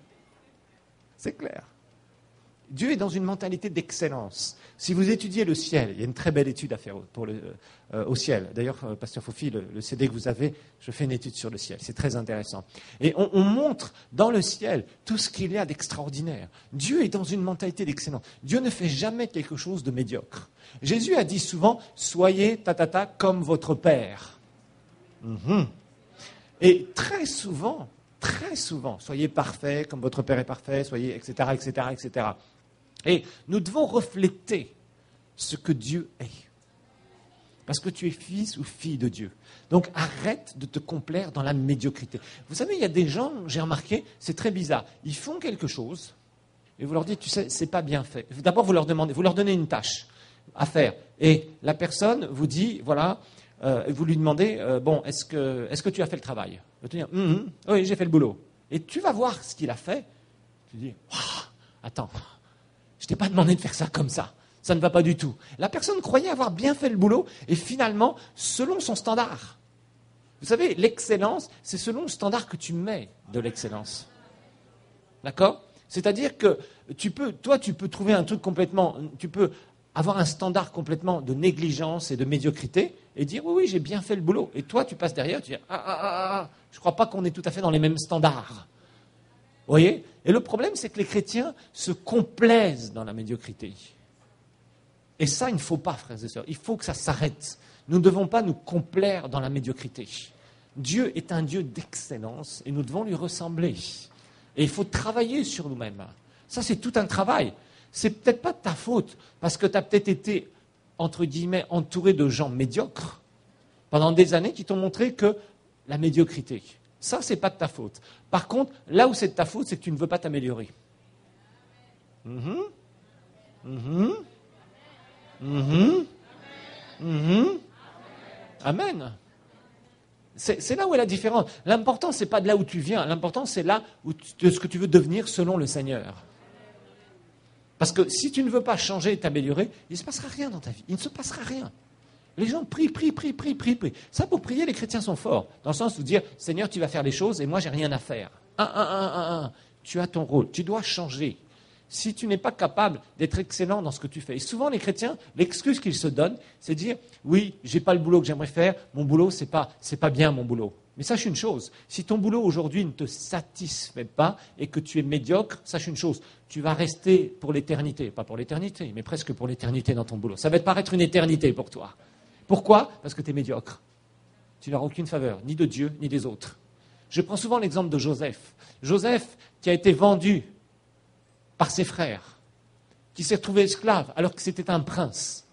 C'est clair. Dieu est dans une mentalité d'excellence. Si vous étudiez le ciel, il y a une très belle étude à faire pour le, euh, au ciel. D'ailleurs, euh, Pasteur Fofi, le, le C D que vous avez, je fais une étude sur le ciel. C'est très intéressant. Et on, on montre dans le ciel tout ce qu'il y a d'extraordinaire. Dieu est dans une mentalité d'excellence. Dieu ne fait jamais quelque chose de médiocre. Jésus a dit souvent, soyez tatata comme votre Père. Mm-hmm. Et très souvent, très souvent, soyez parfaits comme votre Père est parfait, soyez, et cetera, et cetera, et cetera. Et nous devons refléter ce que Dieu est. Parce que tu es fils ou fille de Dieu. Donc arrête de te complaire dans la médiocrité. Vous savez, il y a des gens, j'ai remarqué, c'est très bizarre. Ils font quelque chose et vous leur dites, tu sais, c'est pas bien fait. D'abord, vous leur demandez, vous leur donnez une tâche à faire. Et la personne vous dit, voilà, euh, vous lui demandez, euh, bon, est-ce que, est-ce que tu as fait le travail? Il va te dire, mm-hmm, oui, j'ai fait le boulot. Et tu vas voir ce qu'il a fait. Tu dis, wow, attends. Je ne t'ai pas demandé de faire ça comme ça. Ça ne va pas du tout. La personne croyait avoir bien fait le boulot et finalement, selon son standard. Vous savez, l'excellence, c'est selon le standard que tu mets de l'excellence. D'accord? C'est-à-dire que tu peux, toi, tu peux trouver un truc complètement... Tu peux avoir un standard complètement de négligence et de médiocrité et dire, oui, oui, j'ai bien fait le boulot. Et toi, tu passes derrière, tu dis, ah, ah, ah, ah, je ne crois pas qu'on est tout à fait dans les mêmes standards. Vous voyez? Et le problème, c'est que les chrétiens se complaisent dans la médiocrité. Et ça, il ne faut pas, frères et sœurs. Il faut que ça s'arrête. Nous ne devons pas nous complaire dans la médiocrité. Dieu est un Dieu d'excellence et nous devons lui ressembler. Et il faut travailler sur nous-mêmes. Ça, c'est tout un travail. C'est peut-être pas de ta faute, parce que tu as peut-être été, entre guillemets, entouré de gens médiocres pendant des années qui t'ont montré que la médiocrité, ça, c'est pas de ta faute. Par contre, là où c'est de ta faute, c'est que tu ne veux pas t'améliorer. Mm-hmm. Mm-hmm. Mm-hmm. Mm-hmm. Amen. C'est, c'est là où est la différence. L'important, ce n'est pas de là où tu viens. L'important, c'est là où tu, de ce que tu veux devenir selon le Seigneur. Parce que si tu ne veux pas changer et t'améliorer, il ne se passera rien dans ta vie. Il ne se passera rien. Les gens prient, prient, prient, prient, prient, prient. Ça, pour prier, les chrétiens sont forts. Dans le sens où dire, Seigneur, tu vas faire les choses et moi, j'ai rien à faire. Un, un, un, un, un. Tu as ton rôle. Tu dois changer. Si tu n'es pas capable d'être excellent dans ce que tu fais. Et souvent, les chrétiens, l'excuse qu'ils se donnent, c'est de dire, oui, j'ai pas le boulot que j'aimerais faire. Mon boulot, c'est pas, c'est pas bien, mon boulot. Mais sache une chose, si ton boulot aujourd'hui ne te satisfait pas et que tu es médiocre, sache une chose, tu vas rester pour l'éternité. Pas pour l'éternité, mais presque pour l'éternité dans ton boulot. Ça va te paraître une éternité pour toi. Pourquoi? Parce que tu es médiocre. Tu n'auras aucune faveur, ni de Dieu, ni des autres. Je prends souvent l'exemple de Joseph. Joseph, qui a été vendu par ses frères, qui s'est retrouvé esclave alors que c'était un prince.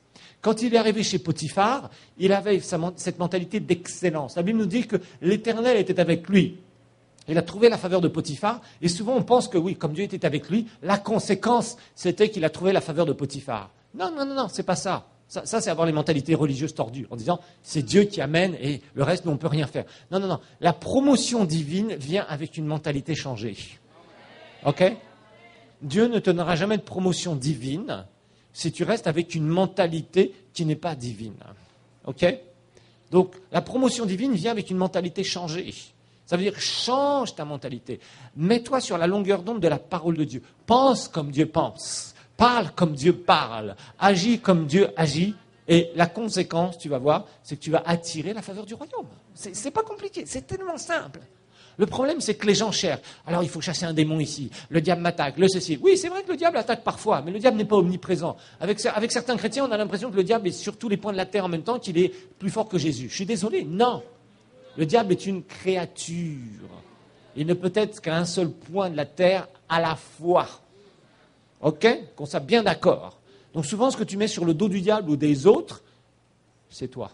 Quand il est arrivé chez Potiphar, il avait cette mentalité d'excellence. La Bible nous dit que l'Éternel était avec lui. Il a trouvé la faveur de Potiphar, et souvent on pense que oui, comme Dieu était avec lui, la conséquence, c'était qu'il a trouvé la faveur de Potiphar. Non, non, non, non, c'est pas ça. Ça, ça c'est avoir les mentalités religieuses tordues, en disant, c'est Dieu qui amène, et le reste, nous, on ne peut rien faire. Non, non, non. La promotion divine vient avec une mentalité changée. OK ? Dieu ne te donnera jamais de promotion divine si tu restes avec une mentalité qui n'est pas divine. OK ? Donc, la promotion divine vient avec une mentalité changée. Ça veut dire, change ta mentalité. Mets-toi sur la longueur d'onde de la parole de Dieu. Pense comme Dieu pense. Parle comme Dieu parle. Agis comme Dieu agit. Et la conséquence, tu vas voir, c'est que tu vas attirer la faveur du royaume. C'est, c'est pas compliqué, c'est tellement simple. Le problème, c'est que les gens cherchent. Alors, il faut chasser un démon ici. Le diable m'attaque, le ceci. Oui, c'est vrai que le diable attaque parfois, mais le diable n'est pas omniprésent. Avec, avec certains chrétiens, on a l'impression que le diable est sur tous les points de la terre en même temps, qu'il est plus fort que Jésus. Je suis désolé, non. Le diable est une créature. Il ne peut être qu'à un seul point de la terre à la fois. OK ? Qu'on soit bien d'accord. Donc souvent, ce que tu mets sur le dos du diable ou des autres, c'est toi.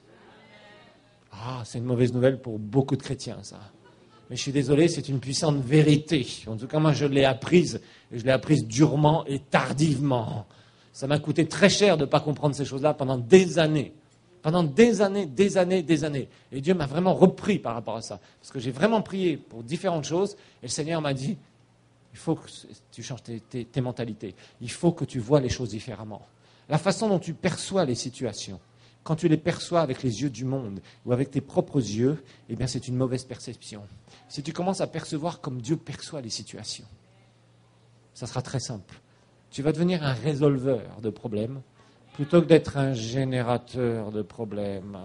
Ah, c'est une mauvaise nouvelle pour beaucoup de chrétiens, ça. Mais je suis désolé, c'est une puissante vérité. En tout cas, moi, je l'ai apprise, et je l'ai apprise durement et tardivement. Ça m'a coûté très cher de ne pas comprendre ces choses-là pendant des années. Pendant des années, des années, des années. Et Dieu m'a vraiment repris par rapport à ça. Parce que j'ai vraiment prié pour différentes choses, et le Seigneur m'a dit, il faut que tu changes tes, tes, tes mentalités. Il faut que tu vois les choses différemment. La façon dont tu perçois les situations, quand tu les perçois avec les yeux du monde ou avec tes propres yeux, eh bien c'est une mauvaise perception. Si tu commences à percevoir comme Dieu perçoit les situations, ça sera très simple. Tu vas devenir un résolveur de problèmes plutôt que d'être un générateur de problèmes.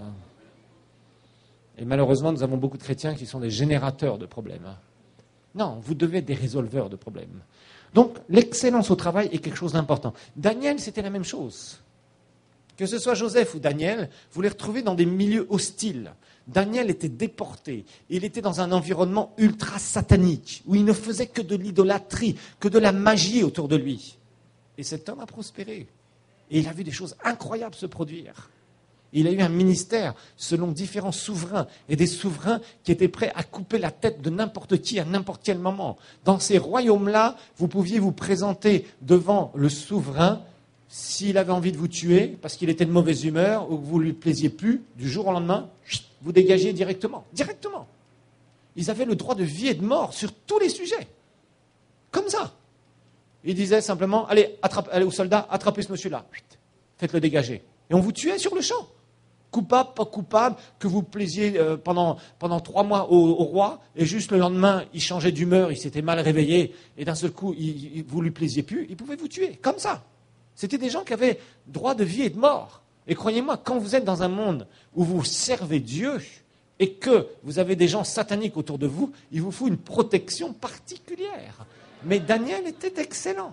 Et malheureusement, nous avons beaucoup de chrétiens qui sont des générateurs de problèmes. Non, vous devez être des résolveurs de problèmes. Donc, l'excellence au travail est quelque chose d'important. Daniel, c'était la même chose. Que ce soit Joseph ou Daniel, vous les retrouvez dans des milieux hostiles. Daniel était déporté. Il était dans un environnement ultra satanique, où il ne faisait que de l'idolâtrie, que de la magie autour de lui. Et cet homme a prospéré. Et il a vu des choses incroyables se produire. Il a eu un ministère selon différents souverains, et des souverains qui étaient prêts à couper la tête de n'importe qui à n'importe quel moment. Dans ces royaumes-là, vous pouviez vous présenter devant le souverain s'il avait envie de vous tuer, parce qu'il était de mauvaise humeur, ou que vous ne lui plaisiez plus, du jour au lendemain, vous dégagiez directement. Directement. Ils avaient le droit de vie et de mort sur tous les sujets. Comme ça. Ils disaient simplement, allez, attrape, allez aux soldats, attrapez ce monsieur-là. Faites-le dégager. Et on vous tuait sur le champ. Coupable, pas coupable, que vous plaisiez euh, pendant, pendant trois mois au, au roi, et juste le lendemain, il changeait d'humeur, il s'était mal réveillé, et d'un seul coup, il, il, vous ne lui plaisiez plus, il pouvait vous tuer. Comme ça. C'était des gens qui avaient droit de vie et de mort. Et croyez-moi, quand vous êtes dans un monde où vous servez Dieu et que vous avez des gens sataniques autour de vous, il vous faut une protection particulière. Mais Daniel était excellent.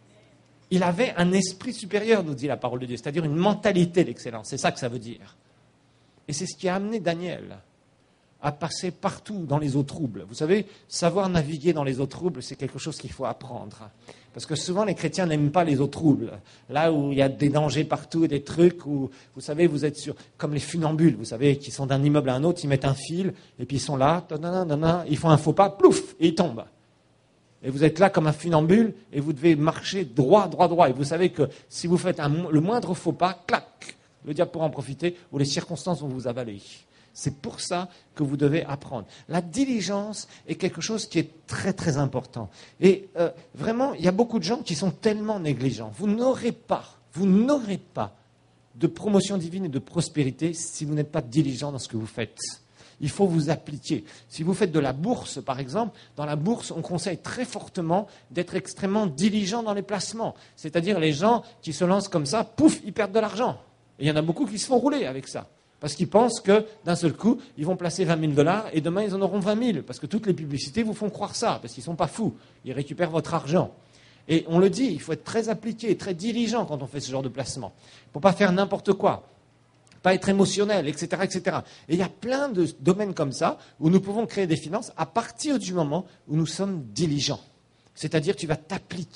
Il avait un esprit supérieur, nous dit la parole de Dieu, c'est-à-dire une mentalité d'excellence. C'est ça que ça veut dire. Et c'est ce qui a amené Daniel à passer partout dans les eaux troubles. Vous savez, savoir naviguer dans les eaux troubles, c'est quelque chose qu'il faut apprendre. Parce que souvent, les chrétiens n'aiment pas les eaux troubles. Là où il y a des dangers partout, des trucs où, vous savez, vous êtes sur, comme les funambules, vous savez, qui sont d'un immeuble à un autre, ils mettent un fil, et puis ils sont là, nanana, ils font un faux pas, plouf, et ils tombent. Et vous êtes là comme un funambule, et vous devez marcher droit, droit, droit. Et vous savez que si vous faites un, le moindre faux pas, clac, le diable pourra en profiter, ou les circonstances vont vous avaler. C'est pour ça que vous devez apprendre. La diligence est quelque chose qui est très, très important. Et euh, vraiment, il y a beaucoup de gens qui sont tellement négligents. Vous n'aurez pas, vous n'aurez pas de promotion divine et de prospérité si vous n'êtes pas diligent dans ce que vous faites. Il faut vous appliquer. Si vous faites de la bourse, par exemple, dans la bourse, on conseille très fortement d'être extrêmement diligent dans les placements. C'est-à-dire les gens qui se lancent comme ça, pouf, ils perdent de l'argent. Et il y en a beaucoup qui se font rouler avec ça. Parce qu'ils pensent que, d'un seul coup, ils vont placer vingt mille dollars et demain, ils en auront vingt mille. Parce que toutes les publicités vous font croire ça, parce qu'ils ne sont pas fous. Ils récupèrent votre argent. Et on le dit, il faut être très appliqué, très diligent quand on fait ce genre de placement. Pour ne pas faire n'importe quoi. Pas être émotionnel, et cetera, et cetera. Et il y a plein de domaines comme ça où nous pouvons créer des finances à partir du moment où nous sommes diligents. C'est-à-dire, tu vas t'appliquer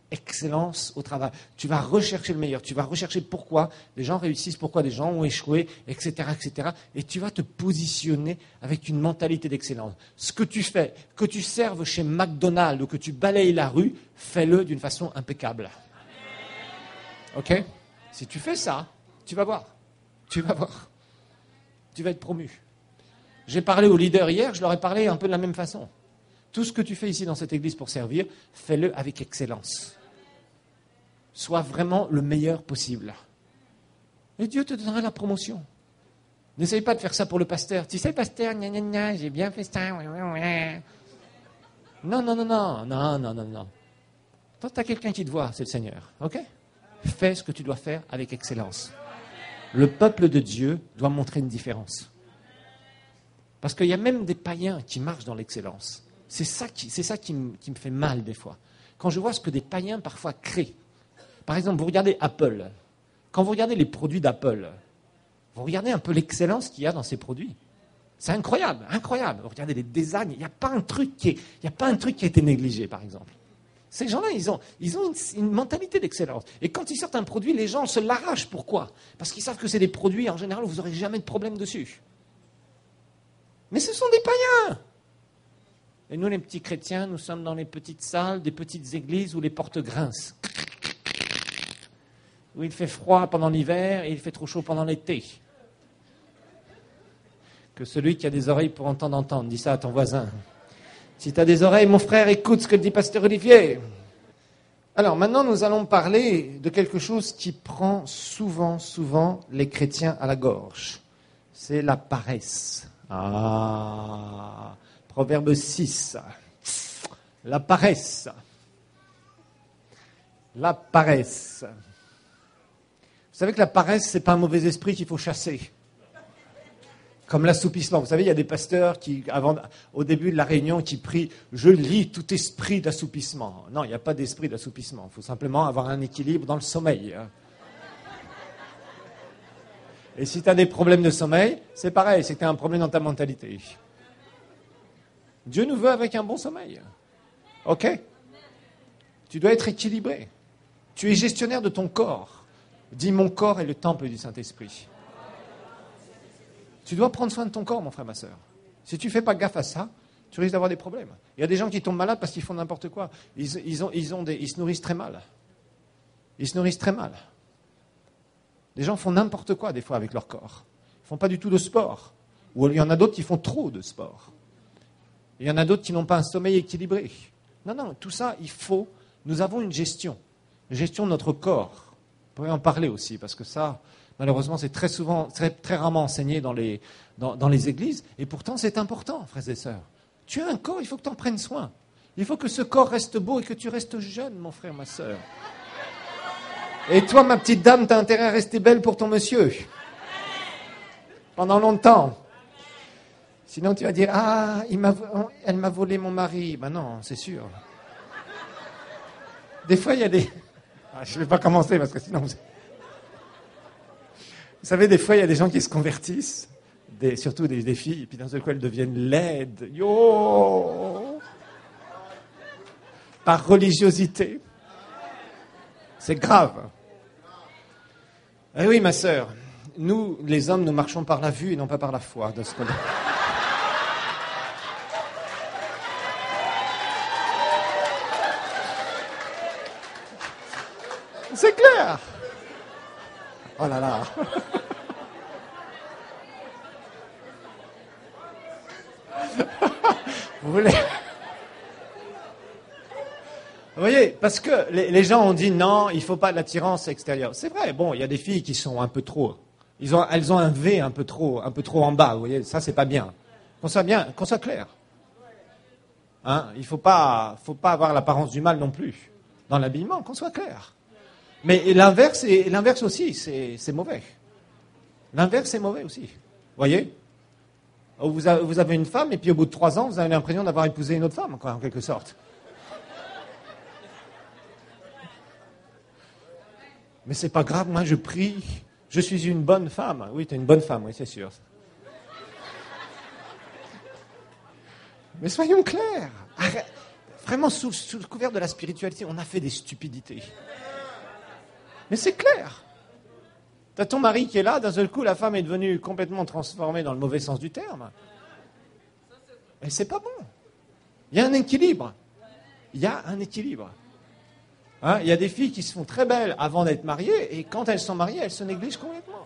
excellence au travail. Tu vas rechercher le meilleur. Tu vas rechercher pourquoi des gens réussissent, pourquoi des gens ont échoué, et cetera, et cetera. Et tu vas te positionner avec une mentalité d'excellence. Ce que tu fais, que tu serves chez McDonald's ou que tu balayes la rue, fais-le d'une façon impeccable. Ok ? Si tu fais ça, tu vas voir. Tu vas voir. Tu vas être promu. J'ai parlé aux leaders hier, je leur ai parlé un peu de la même façon. Tout ce que tu fais ici dans cette église pour servir, fais-le avec excellence. Sois vraiment le meilleur possible. Et Dieu te donnera la promotion. N'essaye pas de faire ça pour le pasteur. Tu sais, pasteur, gna gna gna, j'ai bien fait ça. Non, non, non, non, non, non, non, non. Quand tu as quelqu'un qui te voit, c'est le Seigneur. Ok ? Fais ce que tu dois faire avec excellence. Le peuple de Dieu doit montrer une différence. Parce qu'il y a même des païens qui marchent dans l'excellence. C'est ça, qui, c'est ça qui, me, qui me fait mal des fois. Quand je vois ce que des païens parfois créent. Par exemple, vous regardez Apple. Quand vous regardez les produits d'Apple, vous regardez un peu l'excellence qu'il y a dans ces produits. C'est incroyable, incroyable. Vous regardez les designs, il n'y a pas un truc qui est, il n'y a pas un truc qui a été négligé, par exemple. Ces gens-là, ils ont, ils ont une, une mentalité d'excellence. Et quand ils sortent un produit, les gens se l'arrachent. Pourquoi ? Parce qu'ils savent que c'est des produits, en général, où vous n'aurez jamais de problème dessus. Mais ce sont des païens. Et nous, les petits chrétiens, nous sommes dans les petites salles, des petites églises où les portes grincent. Où il fait froid pendant l'hiver et il fait trop chaud pendant l'été. Que celui qui a des oreilles pour entendre, entendre. Dis ça à ton voisin. Si tu as des oreilles, mon frère, écoute ce que dit Pasteur Olivier. Alors, maintenant, nous allons parler de quelque chose qui prend souvent, souvent les chrétiens à la gorge. C'est la paresse. Ah, Proverbe six. La paresse. La paresse. Vous savez que la paresse, ce n'est pas un mauvais esprit qu'il faut chasser. Comme l'assoupissement. Vous savez, il y a des pasteurs qui, avant, au début de la réunion, qui prient « Je lis tout esprit d'assoupissement ». Non, il n'y a pas d'esprit d'assoupissement. Il faut simplement avoir un équilibre dans le sommeil. Et si tu as des problèmes de sommeil, c'est pareil, c'est que tu as un problème dans ta mentalité. Dieu nous veut avec un bon sommeil. Ok ? Tu dois être équilibré. Tu es gestionnaire de ton corps. Dis, mon corps est le temple du Saint-Esprit. Tu dois prendre soin de ton corps, mon frère, ma soeur. Si tu ne fais pas gaffe à ça, tu risques d'avoir des problèmes. Il y a des gens qui tombent malades parce qu'ils font n'importe quoi. Ils, ils, ont, ils, ont des, ils se nourrissent très mal. Ils se nourrissent très mal. Les gens font n'importe quoi, des fois, avec leur corps. Ils ne font pas du tout de sport. Ou il y en a d'autres qui font trop de sport. Il y en a d'autres qui n'ont pas un sommeil équilibré. Non, non, tout ça, il faut... Nous avons une gestion. Une gestion de notre corps. On pourrait en parler aussi, parce que ça... Malheureusement, c'est très souvent, très, très rarement enseigné dans les, dans, dans les églises. Et pourtant, c'est important, frères et sœurs. Tu as un corps, il faut que tu en prennes soin. Il faut que ce corps reste beau et que tu restes jeune, mon frère, ma sœur. Et toi, ma petite dame, tu as intérêt à rester belle pour ton monsieur. Pendant longtemps. Sinon, tu vas dire, ah, il m'a, elle m'a volé mon mari. Ben non, c'est sûr. Des fois, il y a des... Ah, je ne vais pas commencer, parce que sinon... Vous... Vous savez, des fois, il y a des gens qui se convertissent, des, surtout des, des filles, et puis d'un seul coup, elles deviennent laides. Yo Par religiosité. C'est grave. Eh oui, ma sœur, nous, les hommes, nous marchons par la vue et non pas par la foi, de ce qu'on a. C'est clair. Oh là là. Vous voulez... Vous voyez, parce que les, les gens ont dit non, il ne faut pas de l'attirance extérieure. C'est vrai, bon, il y a des filles qui sont un peu trop... Ils ont, elles ont un V un peu trop, un peu trop en bas, vous voyez, ça c'est pas bien. Qu'on soit bien, qu'on soit clair. Hein, il ne faut pas, faut pas avoir l'apparence du mal non plus. Dans l'habillement, qu'on soit clair. Mais l'inverse, est, l'inverse aussi, c'est, c'est mauvais. L'inverse, c'est mauvais aussi. Vous voyez ? Vous avez, vous avez une femme, et puis au bout de trois ans, vous avez l'impression d'avoir épousé une autre femme, quoi, en quelque sorte. Mais c'est pas grave, moi je prie, je suis une bonne femme. Oui, tu es une bonne femme, oui, c'est sûr. Mais soyons clairs. Arrête. Vraiment, sous, sous le couvert de la spiritualité, on a fait des stupidités. Mais c'est clair. T'as ton mari qui est là, d'un seul coup, la femme est devenue complètement transformée dans le mauvais sens du terme. Et c'est pas bon. Il y a un équilibre. Il y a un équilibre. Hein, il y a des filles qui se font très belles avant d'être mariées, et quand elles sont mariées, elles se négligent complètement.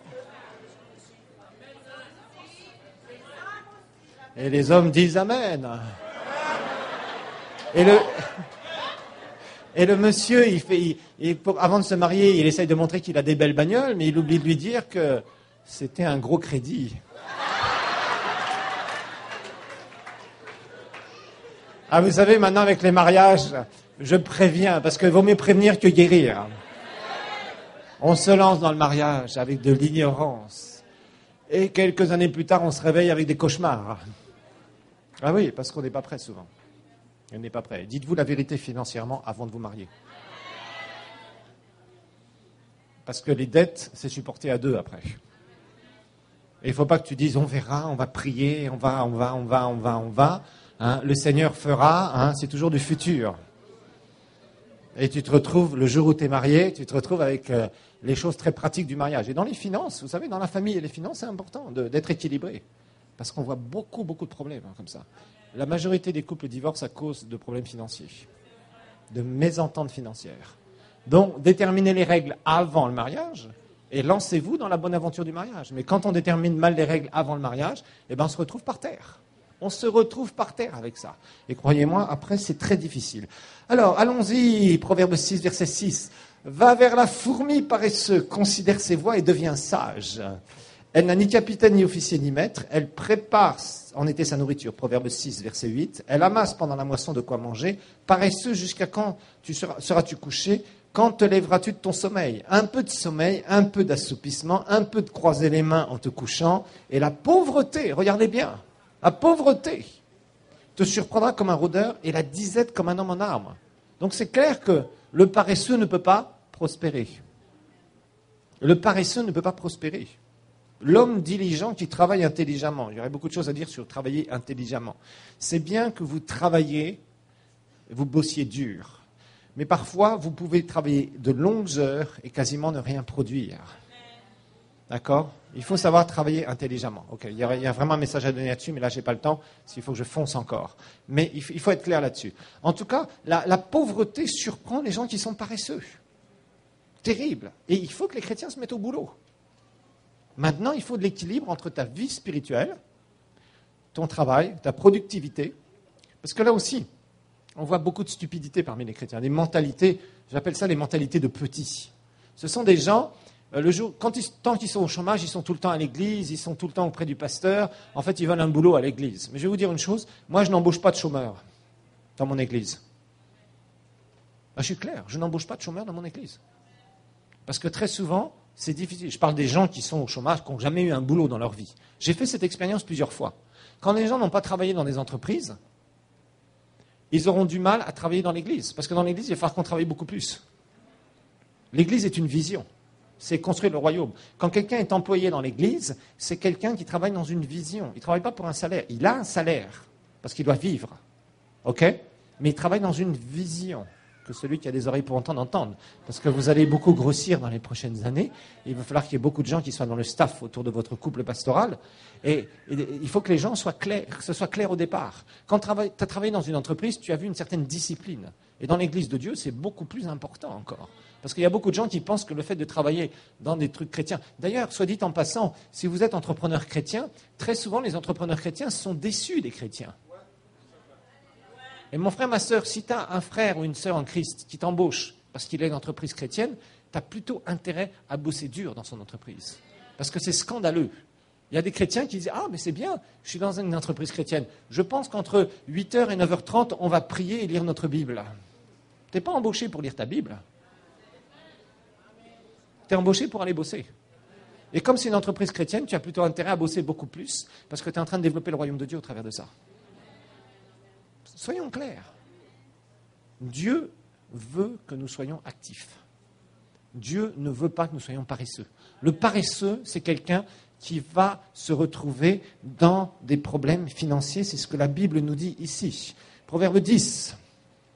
Et les hommes disent Amen. Et le, et le monsieur, il fait, il, il, pour, avant de se marier, il essaye de montrer qu'il a des belles bagnoles, mais il oublie de lui dire que c'était un gros crédit. Ah, vous savez, maintenant avec les mariages, je préviens, parce qu'il vaut mieux prévenir que guérir. On se lance dans le mariage avec de l'ignorance. Et quelques années plus tard, on se réveille avec des cauchemars. Ah oui, parce qu'on n'est pas prêt souvent. On n'est pas prêt. Dites-vous la vérité financièrement avant de vous marier. Parce que les dettes, c'est supporté à deux après. Et il ne faut pas que tu dises, on verra, on va prier, on va, on va, on va, on va, on va. Hein, le Seigneur fera, hein, c'est toujours du futur. Et tu te retrouves, le jour où tu es marié, tu te retrouves avec euh, les choses très pratiques du mariage. Et dans les finances, vous savez, dans la famille et les finances, c'est important de, d'être équilibré. Parce qu'on voit beaucoup, beaucoup de problèmes hein, comme ça. La majorité des couples divorcent à cause de problèmes financiers, de mésententes financières. Donc, déterminez les règles avant le mariage et lancez-vous dans la bonne aventure du mariage. Mais quand on détermine mal les règles avant le mariage, eh ben, on se retrouve par terre. On se retrouve par terre avec ça. Et croyez-moi, après, c'est très difficile. Alors, allons-y, Proverbe six, verset six. Va vers la fourmi paresseux, considère ses voies et devient sage. Elle n'a ni capitaine, ni officier, ni maître. Elle prépare en été sa nourriture. Proverbe six, verset huit. Elle amasse pendant la moisson de quoi manger. Paresseux, jusqu'à quand tu seras, seras-tu couché? Quand te lèveras-tu de ton sommeil? Un peu de sommeil, un peu d'assoupissement, un peu de croiser les mains en te couchant. Et la pauvreté, regardez bien, la pauvreté te surprendra comme un rôdeur et la disette comme un homme en armes. Donc c'est clair que le paresseux ne peut pas prospérer. Le paresseux ne peut pas prospérer. L'homme diligent qui travaille intelligemment. Il y aurait beaucoup de choses à dire sur travailler intelligemment. C'est bien que vous travaillez, vous bossiez dur. Mais parfois, vous pouvez travailler de longues heures et quasiment ne rien produire. D'accord? Il faut savoir travailler intelligemment. Okay. Il y a, il y a vraiment un message à donner là-dessus, mais là, je n'ai pas le temps, s'il faut que je fonce encore. Mais il faut, il faut être clair là-dessus. En tout cas, la, la pauvreté surprend les gens qui sont paresseux. Terrible. Et il faut que les chrétiens se mettent au boulot. Maintenant, il faut de l'équilibre entre ta vie spirituelle, ton travail, ta productivité. Parce que là aussi, on voit beaucoup de stupidité parmi les chrétiens. Des mentalités, j'appelle ça les mentalités de petits. Ce sont des gens... Le jour, quand ils, tant qu'ils sont au chômage, ils sont tout le temps à l'église, ils sont tout le temps auprès du pasteur. En fait, ils veulent un boulot à l'église. Mais je vais vous dire une chose, moi, je n'embauche pas de chômeurs dans mon église. Ben, je suis clair, je n'embauche pas de chômeurs dans mon église. Parce que très souvent, c'est difficile. Je parle des gens qui sont au chômage, qui n'ont jamais eu un boulot dans leur vie. J'ai fait cette expérience plusieurs fois. Quand les gens n'ont pas travaillé dans des entreprises, ils auront du mal à travailler dans l'église. Parce que dans l'église, il va falloir qu'on travaille beaucoup plus. L'église est une vision. C'est construire le royaume. Quand quelqu'un est employé dans l'église, c'est quelqu'un qui travaille dans une vision. Il ne travaille pas pour un salaire. Il a un salaire, parce qu'il doit vivre. OK? Mais il travaille dans une vision, que celui qui a des oreilles pour entendre, entende. Parce que vous allez beaucoup grossir dans les prochaines années. Il va falloir qu'il y ait beaucoup de gens qui soient dans le staff autour de votre couple pastoral. Et, et, et il faut que les gens soient clairs, que ce soit clair au départ. Quand tu as travaillé dans une entreprise, tu as vu une certaine discipline. Et dans l'église de Dieu, c'est beaucoup plus important encore. Parce qu'il y a beaucoup de gens qui pensent que le fait de travailler dans des trucs chrétiens... D'ailleurs, soit dit en passant, si vous êtes entrepreneur chrétien, très souvent les entrepreneurs chrétiens sont déçus des chrétiens. Et mon frère, ma sœur, si tu as un frère ou une sœur en Christ qui t'embauche parce qu'il a une entreprise chrétienne, tu as plutôt intérêt à bosser dur dans son entreprise. Parce que c'est scandaleux. Il y a des chrétiens qui disent « Ah, mais c'est bien, je suis dans une entreprise chrétienne. Je pense qu'entre huit heures et neuf heures trente, on va prier et lire notre Bible. » Tu n'es pas embauché pour lire ta Bible. Tu es embauché pour aller bosser. Et comme c'est une entreprise chrétienne, tu as plutôt intérêt à bosser beaucoup plus parce que tu es en train de développer le royaume de Dieu au travers de ça. Soyons clairs. Dieu veut que nous soyons actifs. Dieu ne veut pas que nous soyons paresseux. Le paresseux, c'est quelqu'un qui va se retrouver dans des problèmes financiers. C'est ce que la Bible nous dit ici. Proverbe dix.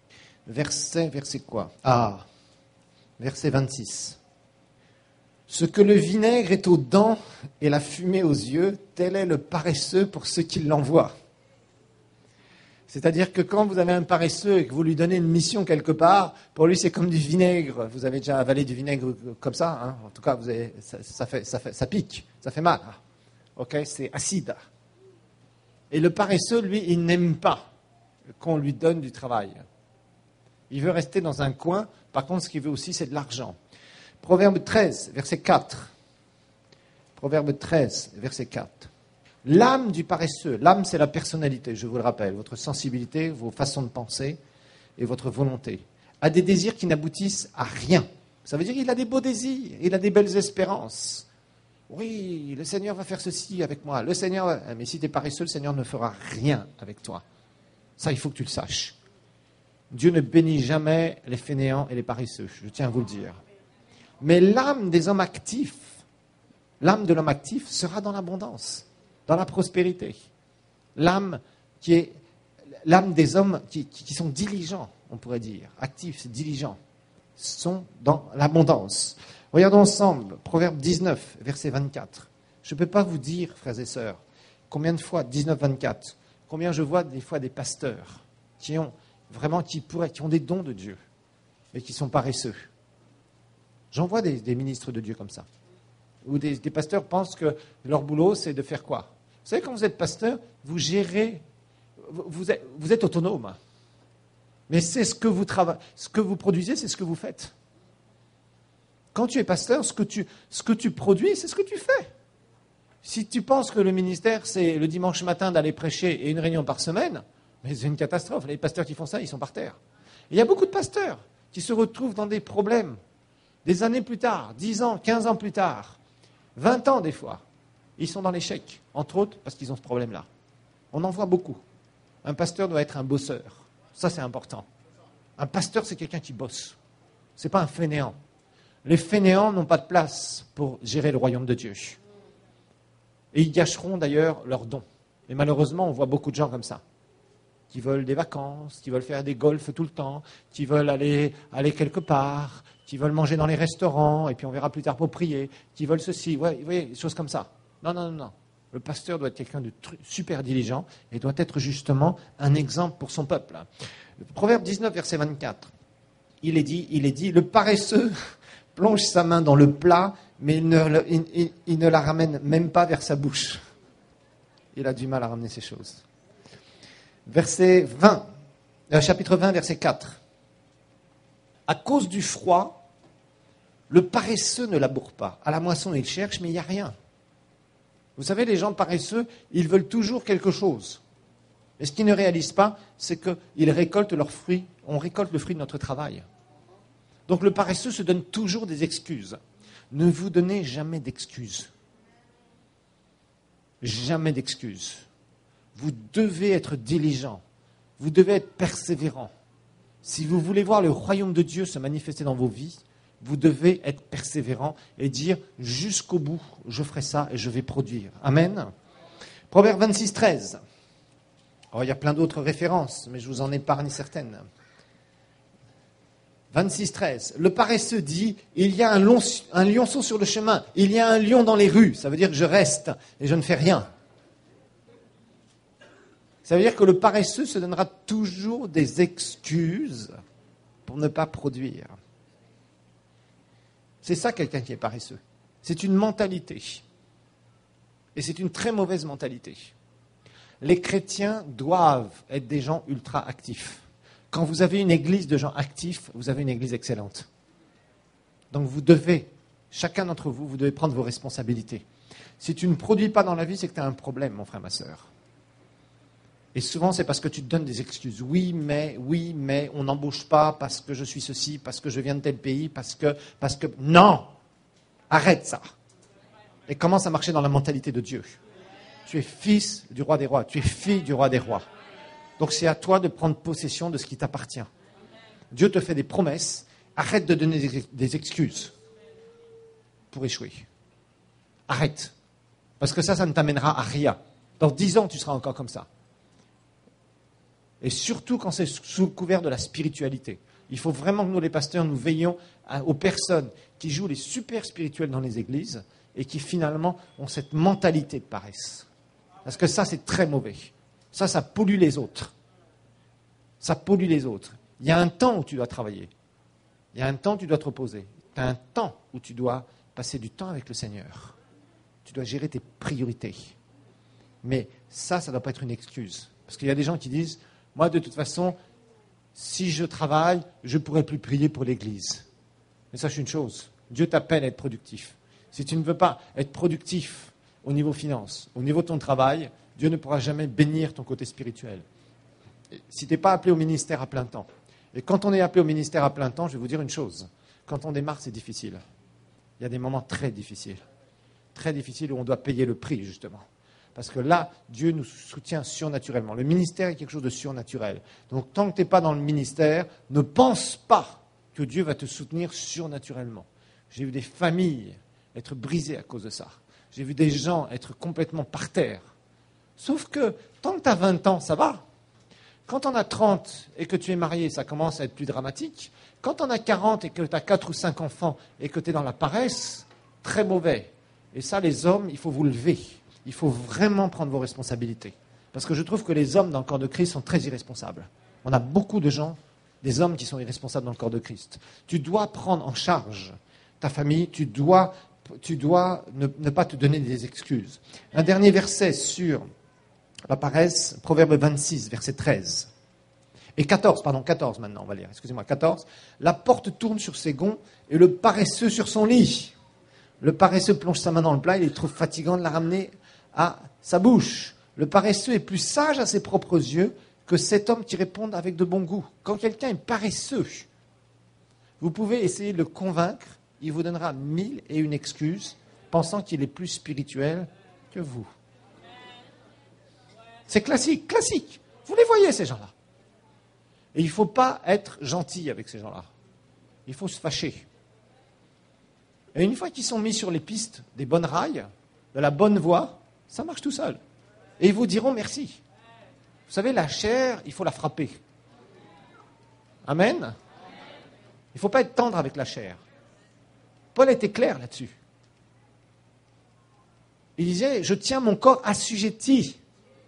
verset, verset quoi? Ah, verset vingt-six. Ce que le vinaigre est aux dents et la fumée aux yeux, tel est le paresseux pour ceux qui l'envoient. C'est-à-dire que quand vous avez un paresseux et que vous lui donnez une mission quelque part, pour lui c'est comme du vinaigre. Vous avez déjà avalé du vinaigre comme ça, hein? En tout cas, vous avez, ça, ça, fait, ça, fait, ça pique, ça fait mal. Ok, c'est acide. Et le paresseux, lui, il n'aime pas qu'on lui donne du travail. Il veut rester dans un coin. Par contre, ce qu'il veut aussi, c'est de l'argent. Proverbe treize, verset quatre. Proverbe treize, verset quatre. L'âme du paresseux, l'âme c'est la personnalité, je vous le rappelle, votre sensibilité, vos façons de penser et votre volonté, a des désirs qui n'aboutissent à rien. Ça veut dire qu'il a des beaux désirs, il a des belles espérances. Oui, le Seigneur va faire ceci avec moi, le Seigneur va... Mais si tu es paresseux, le Seigneur ne fera rien avec toi. Ça, il faut que tu le saches. Dieu ne bénit jamais les fainéants et les paresseux, je tiens à vous le dire. Mais l'âme des hommes actifs, l'âme de l'homme actif sera dans l'abondance, dans la prospérité. L'âme qui est l'âme des hommes qui, qui, qui sont diligents, on pourrait dire, actifs, c'est diligents, sont dans l'abondance. Regardons ensemble, Proverbe dix-neuf, verset vingt-quatre. Je ne peux pas vous dire, frères et sœurs, combien de fois, dix-neuf vingt-quatre, combien je vois des fois des pasteurs qui ont vraiment, qui pourraient, qui ont des dons de Dieu, mais qui sont paresseux. J'en vois des, des ministres de Dieu comme ça. Où des, des pasteurs pensent que leur boulot, c'est de faire quoi? Vous savez, quand vous êtes pasteur, vous gérez, vous êtes, vous êtes autonome. Mais c'est ce que vous travaillez, ce que vous produisez, c'est ce que vous faites. Quand tu es pasteur, ce que tu, ce que tu produis, c'est ce que tu fais. Si tu penses que le ministère, c'est le dimanche matin d'aller prêcher et une réunion par semaine, mais c'est une catastrophe. Les pasteurs qui font ça, ils sont par terre. Et il y a beaucoup de pasteurs qui se retrouvent dans des problèmes. Des années plus tard, dix ans, quinze ans plus tard, vingt ans des fois, ils sont dans l'échec, entre autres parce qu'ils ont ce problème-là. On en voit beaucoup. Un pasteur doit être un bosseur. Ça, c'est important. Un pasteur, c'est quelqu'un qui bosse. Ce n'est pas un fainéant. Les fainéants n'ont pas de place pour gérer le royaume de Dieu. Et ils gâcheront d'ailleurs leurs dons. Et malheureusement, on voit beaucoup de gens comme ça, qui veulent des vacances, qui veulent faire des golfs tout le temps, qui veulent aller, aller quelque part, qui veulent manger dans les restaurants, et puis on verra plus tard pour prier, qui veulent ceci, ouais, vous voyez, des choses comme ça. Non, non, non, non. Le pasteur doit être quelqu'un de tr- super diligent et doit être justement un exemple pour son peuple. Proverbe dix-neuf, verset vingt-quatre. Il est dit, il est dit, le paresseux plonge sa main dans le plat, mais il ne, il, il, il ne la ramène même pas vers sa bouche. Il a du mal à ramener ces choses. Verset vingt, euh, chapitre vingt, verset quatre. À cause du froid, le paresseux ne laboure pas. À la moisson, il cherche, mais il n'y a rien. Vous savez, les gens paresseux, ils veulent toujours quelque chose. Et ce qu'ils ne réalisent pas, c'est qu'ils récoltent leurs fruits. On récolte le fruit de notre travail. Donc le paresseux se donne toujours des excuses. Ne vous donnez jamais d'excuses. Jamais d'excuses. Vous devez être diligent. Vous devez être persévérant. Si vous voulez voir le royaume de Dieu se manifester dans vos vies, vous devez être persévérant et dire jusqu'au bout, je ferai ça et je vais produire. Amen. Proverbe vingt-six, treize. Oh, il y a plein d'autres références, mais je vous en épargne certaines. vingt-six, treize. Le paresseux dit, il y a un, long, un lionceau sur le chemin, il y a un lion dans les rues. Ça veut dire que je reste et je ne fais rien. Ça veut dire que le paresseux se donnera toujours des excuses pour ne pas produire. C'est ça quelqu'un qui est paresseux. C'est une mentalité. Et c'est une très mauvaise mentalité. Les chrétiens doivent être des gens ultra actifs. Quand vous avez une église de gens actifs, vous avez une église excellente. Donc vous devez, chacun d'entre vous, vous devez prendre vos responsabilités. Si tu ne produis pas dans la vie, c'est que tu as un problème, mon frère, ma sœur. Et souvent, c'est parce que tu te donnes des excuses. Oui, mais, oui, mais, on n'embauche pas parce que je suis ceci, parce que je viens de tel pays, parce que, parce que... Non! Arrête ça. Et commence à marcher dans la mentalité de Dieu. Tu es fils du roi des rois. Tu es fille du roi des rois. Donc c'est à toi de prendre possession de ce qui t'appartient. Dieu te fait des promesses. Arrête de donner des excuses pour échouer. Arrête. Parce que ça, ça ne t'amènera à rien. Dans dix ans, tu seras encore comme ça. Et surtout quand c'est sous le couvert de la spiritualité. Il faut vraiment que nous, les pasteurs, nous veillons à, aux personnes qui jouent les super spirituels dans les églises et qui finalement ont cette mentalité de paresse. Parce que ça, c'est très mauvais. Ça, ça pollue les autres. Ça pollue les autres. Il y a un temps où tu dois travailler. Il y a un temps où tu dois te reposer. Tu as un temps où tu dois passer du temps avec le Seigneur. Tu dois gérer tes priorités. Mais ça, ça ne doit pas être une excuse. Parce qu'il y a des gens qui disent, moi, de toute façon, si je travaille, je ne pourrai plus prier pour l'Église. Mais sache une chose, Dieu t'appelle à être productif. Si tu ne veux pas être productif au niveau finance, au niveau de ton travail, Dieu ne pourra jamais bénir ton côté spirituel. Si tu n'es pas appelé au ministère à plein temps, et quand on est appelé au ministère à plein temps, je vais vous dire une chose, quand on démarre, c'est difficile. Il y a des moments très difficiles, très difficiles où on doit payer le prix, justement. Parce que là, Dieu nous soutient surnaturellement. Le ministère est quelque chose de surnaturel. Donc, tant que tu n'es pas dans le ministère, ne pense pas que Dieu va te soutenir surnaturellement. J'ai vu des familles être brisées à cause de ça. J'ai vu des gens être complètement par terre. Sauf que, tant que tu as vingt ans, ça va. Quand on a trente et que tu es marié, ça commence à être plus dramatique. Quand on a quarante et que tu as quatre ou cinq enfants et que tu es dans la paresse, très mauvais. Et ça, les hommes, il faut vous lever. Il faut vraiment prendre vos responsabilités. Parce que je trouve que les hommes dans le corps de Christ sont très irresponsables. On a beaucoup de gens, des hommes qui sont irresponsables dans le corps de Christ. Tu dois prendre en charge ta famille, tu dois, tu dois ne, ne pas te donner des excuses. Un dernier verset sur la paresse, Proverbe vingt-six, verset treize. Et quatorze, pardon, quatorze maintenant, on va lire, excusez-moi, quatorze. La porte tourne sur ses gonds et le paresseux sur son lit. Le paresseux plonge sa main dans le plat, il trouve fatigant de la ramener à sa bouche. Le paresseux est plus sage à ses propres yeux que cet homme qui répond avec de bon goût. Quand quelqu'un est paresseux, vous pouvez essayer de le convaincre, il vous donnera mille et une excuses, pensant qu'il est plus spirituel que vous. C'est classique, classique. Vous les voyez, ces gens-là. Et il ne faut pas être gentil avec ces gens-là. Il faut se fâcher. Et une fois qu'ils sont mis sur les pistes des bonnes rails, de la bonne voie, ça marche tout seul. Et ils vous diront merci. Vous savez, la chair, il faut la frapper. Amen. Il ne faut pas être tendre avec la chair. Paul était clair là-dessus. Il disait, je tiens mon corps assujetti.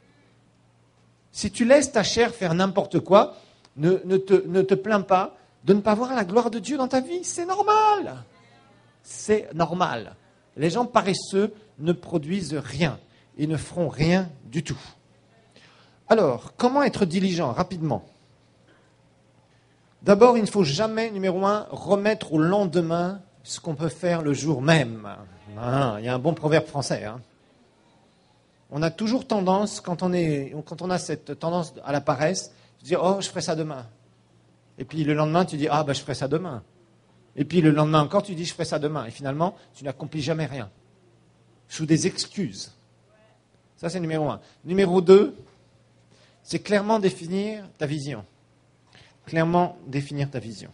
Si tu laisses ta chair faire n'importe quoi, ne, ne, te, ne te plains pas de ne pas voir la gloire de Dieu dans ta vie. C'est normal. C'est normal. Les gens paresseux ne produisent rien. Ils ne feront rien du tout. Alors, comment être diligent? Rapidement. D'abord, il ne faut jamais, numéro un, remettre au lendemain ce qu'on peut faire le jour même. Ah, il y a un bon proverbe français. Hein. On a toujours tendance, quand on, est, quand on a cette tendance à la paresse, de dire « Oh, je ferai ça demain ». Et puis le lendemain, tu dis « Ah, ben, je ferai ça demain ». Et puis le lendemain encore, tu dis « Je ferai ça demain ». Et finalement, tu n'accomplis jamais rien. Sous des excuses. Ça, c'est numéro un. Numéro deux, c'est clairement définir ta vision. Clairement définir ta vision.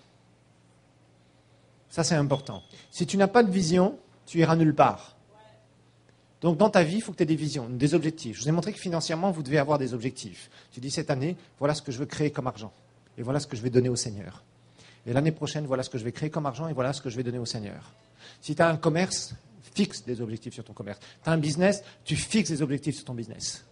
Ça, c'est important. Si tu n'as pas de vision, tu iras nulle part. Donc, dans ta vie, il faut que tu aies des visions, des objectifs. Je vous ai montré que financièrement, vous devez avoir des objectifs. Tu dis, cette année, voilà ce que je veux créer comme argent. Et voilà ce que je vais donner au Seigneur. Et l'année prochaine, voilà ce que je vais créer comme argent et voilà ce que je vais donner au Seigneur. Si tu as un commerce, fixe des objectifs sur ton commerce. Tu as un business, tu fixes des objectifs sur ton business.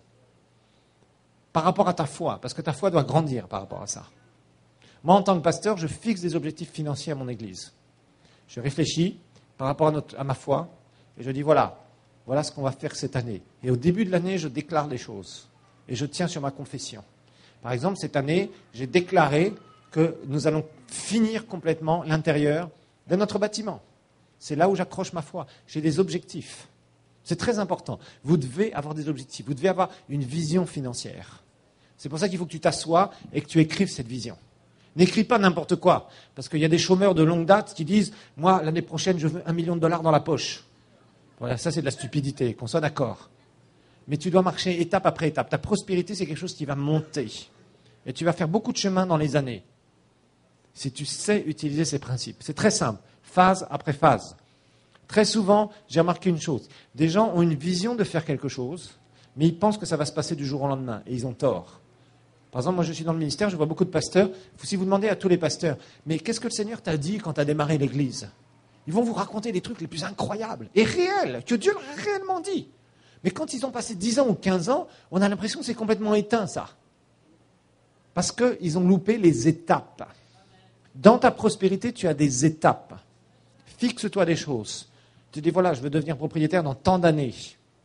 Par rapport à ta foi, parce que ta foi doit grandir par rapport à ça. Moi, en tant que pasteur, je fixe des objectifs financiers à mon église. Je réfléchis par rapport à, notre, à ma foi et je dis, voilà, voilà ce qu'on va faire cette année. Et au début de l'année, je déclare les choses et je tiens sur ma confession. Par exemple, cette année, j'ai déclaré que nous allons finir complètement l'intérieur de notre bâtiment. C'est là où j'accroche ma foi. J'ai des objectifs. C'est très important. Vous devez avoir des objectifs. Vous devez avoir une vision financière. C'est pour ça qu'il faut que tu t'assoies et que tu écrives cette vision. N'écris pas n'importe quoi. Parce qu'il y a des chômeurs de longue date qui disent « Moi, l'année prochaine, je veux un million de dollars dans la poche. » Voilà, ça c'est de la stupidité, qu'on soit d'accord. Mais tu dois marcher étape après étape. Ta prospérité, c'est quelque chose qui va monter. Et tu vas faire beaucoup de chemin dans les années. Si tu sais utiliser ces principes. C'est très simple. Phase après phase. Très souvent, j'ai remarqué une chose. Des gens ont une vision de faire quelque chose, mais ils pensent que ça va se passer du jour au lendemain. Et ils ont tort. Par exemple, moi je suis dans le ministère, je vois beaucoup de pasteurs. Si vous demandez à tous les pasteurs, mais qu'est-ce que le Seigneur t'a dit quand tu as démarré l'église? Ils vont vous raconter des trucs les plus incroyables et réels, que Dieu leur a réellement dit. Mais quand ils ont passé dix ans ou quinze ans, on a l'impression que c'est complètement éteint, ça. Parce qu'ils ont loupé les étapes. Dans ta prospérité, tu as des étapes. Fixe-toi des choses. Tu dis, voilà, je veux devenir propriétaire dans tant d'années.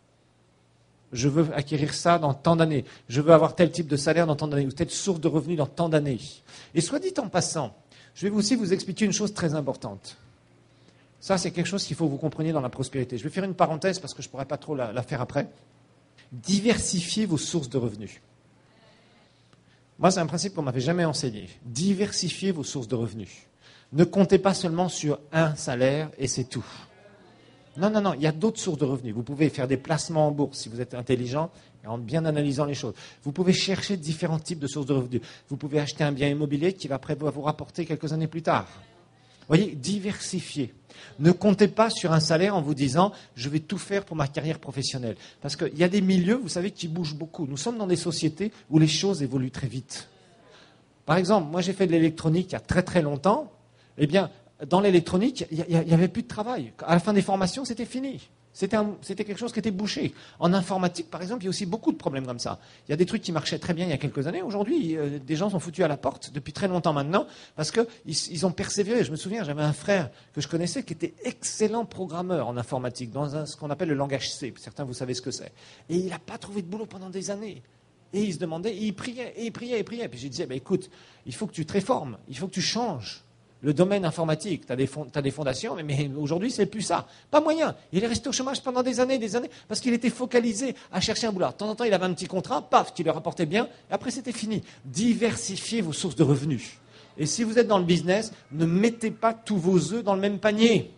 Je veux acquérir ça dans tant d'années. Je veux avoir tel type de salaire dans tant d'années, ou telle source de revenus dans tant d'années. Et soit dit en passant, je vais aussi vous expliquer une chose très importante. Ça, c'est quelque chose qu'il faut que vous compreniez dans la prospérité. Je vais faire une parenthèse parce que je ne pourrai pas trop la, la faire après. Diversifiez vos sources de revenus. Moi, c'est un principe qu'on ne m'avait jamais enseigné. Diversifiez vos sources de revenus. Ne comptez pas seulement sur un salaire et c'est tout. Non, non, non, il y a d'autres sources de revenus. Vous pouvez faire des placements en bourse si vous êtes intelligent et en bien analysant les choses. Vous pouvez chercher différents types de sources de revenus. Vous pouvez acheter un bien immobilier qui va après vous rapporter quelques années plus tard. Vous voyez, diversifiez. Ne comptez pas sur un salaire en vous disant « je vais tout faire pour ma carrière professionnelle ». Parce qu'il y a des milieux, vous savez, qui bougent beaucoup. Nous sommes dans des sociétés où les choses évoluent très vite. Par exemple, moi j'ai fait de l'électronique il y a très très longtemps. Eh bien, dans l'électronique, il n'y avait plus de travail. À la fin des formations, c'était fini. C'était, un, c'était quelque chose qui était bouché. En informatique, par exemple, il y a aussi beaucoup de problèmes comme ça. Il y a des trucs qui marchaient très bien il y a quelques années. Aujourd'hui, euh, des gens sont foutus à la porte depuis très longtemps maintenant parce qu'ils ils ont persévéré. Je me souviens, j'avais un frère que je connaissais qui était excellent programmeur en informatique dans un, ce qu'on appelle le langage C. Certains, vous savez ce que c'est. Et il n'a pas trouvé de boulot pendant des années. Et il se demandait, et il priait, et il priait, et il priait. Puis je lui disais, bah, écoute, il faut que tu te réformes, il faut que tu changes. Le domaine informatique, tu as des, fond, t'as des fondations, mais, mais aujourd'hui, c'est plus ça. Pas moyen. Il est resté au chômage pendant des années et des années parce qu'il était focalisé à chercher un boulot. De temps en temps, il avait un petit contrat, paf, qui lui rapportait bien, et après, c'était fini. Diversifiez vos sources de revenus. Et si vous êtes dans le business, ne mettez pas tous vos œufs dans le même panier.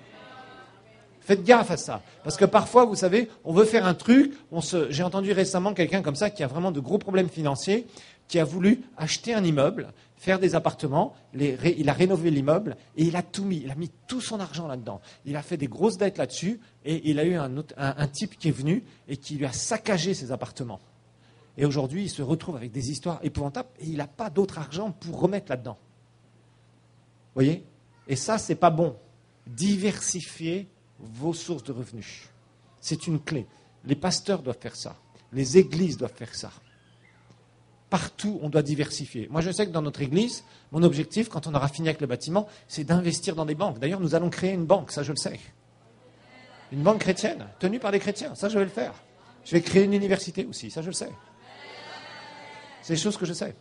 Faites gaffe à ça. Parce que parfois, vous savez, on veut faire un truc. On se... J'ai entendu récemment quelqu'un comme ça qui a vraiment de gros problèmes financiers, qui a voulu acheter un immeuble, faire des appartements, les ré... il a rénové l'immeuble et il a tout mis. Il a mis tout son argent là-dedans. Il a fait des grosses dettes là-dessus et il a eu un, autre... un, un type qui est venu et qui lui a saccagé ses appartements. Et aujourd'hui, il se retrouve avec des histoires épouvantables et il n'a pas d'autre argent pour remettre là-dedans. Vous voyez? Et ça, c'est pas bon. Diversifier vos sources de revenus. C'est une clé. Les pasteurs doivent faire ça. Les églises doivent faire ça. Partout, on doit diversifier. Moi, je sais que dans notre église, mon objectif, quand on aura fini avec le bâtiment, c'est d'investir dans des banques. D'ailleurs, nous allons créer une banque, ça je le sais. Une banque chrétienne, tenue par des chrétiens, ça je vais le faire. Je vais créer une université aussi, ça je le sais. C'est des choses que je sais.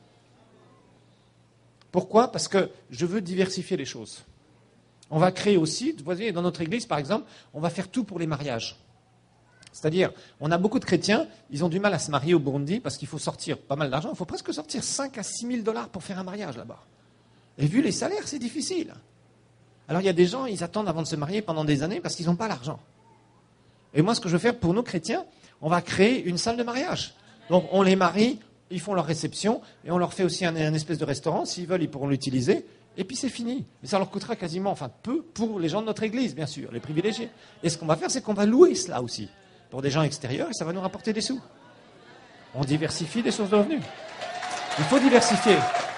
Pourquoi? Parce que je veux diversifier les choses. On va créer aussi, vous voyez, dans notre église, par exemple, on va faire tout pour les mariages. C'est-à-dire, on a beaucoup de chrétiens, ils ont du mal à se marier au Burundi parce qu'il faut sortir pas mal d'argent. Il faut presque sortir cinq à six mille dollars pour faire un mariage là-bas. Et vu les salaires, c'est difficile. Alors il y a des gens, ils attendent avant de se marier pendant des années parce qu'ils n'ont pas l'argent. Et moi, ce que je veux faire pour nos chrétiens, on va créer une salle de mariage. Donc on les marie, ils font leur réception et on leur fait aussi un, un espèce de restaurant. S'ils veulent, ils pourront l'utiliser. Et puis c'est fini. Mais ça leur coûtera quasiment, enfin peu, pour les gens de notre église, bien sûr, les privilégiés. Et ce qu'on va faire, c'est qu'on va louer cela aussi. Pour des gens extérieurs, et ça va nous rapporter des sous. On diversifie les sources de revenus. Il faut diversifier.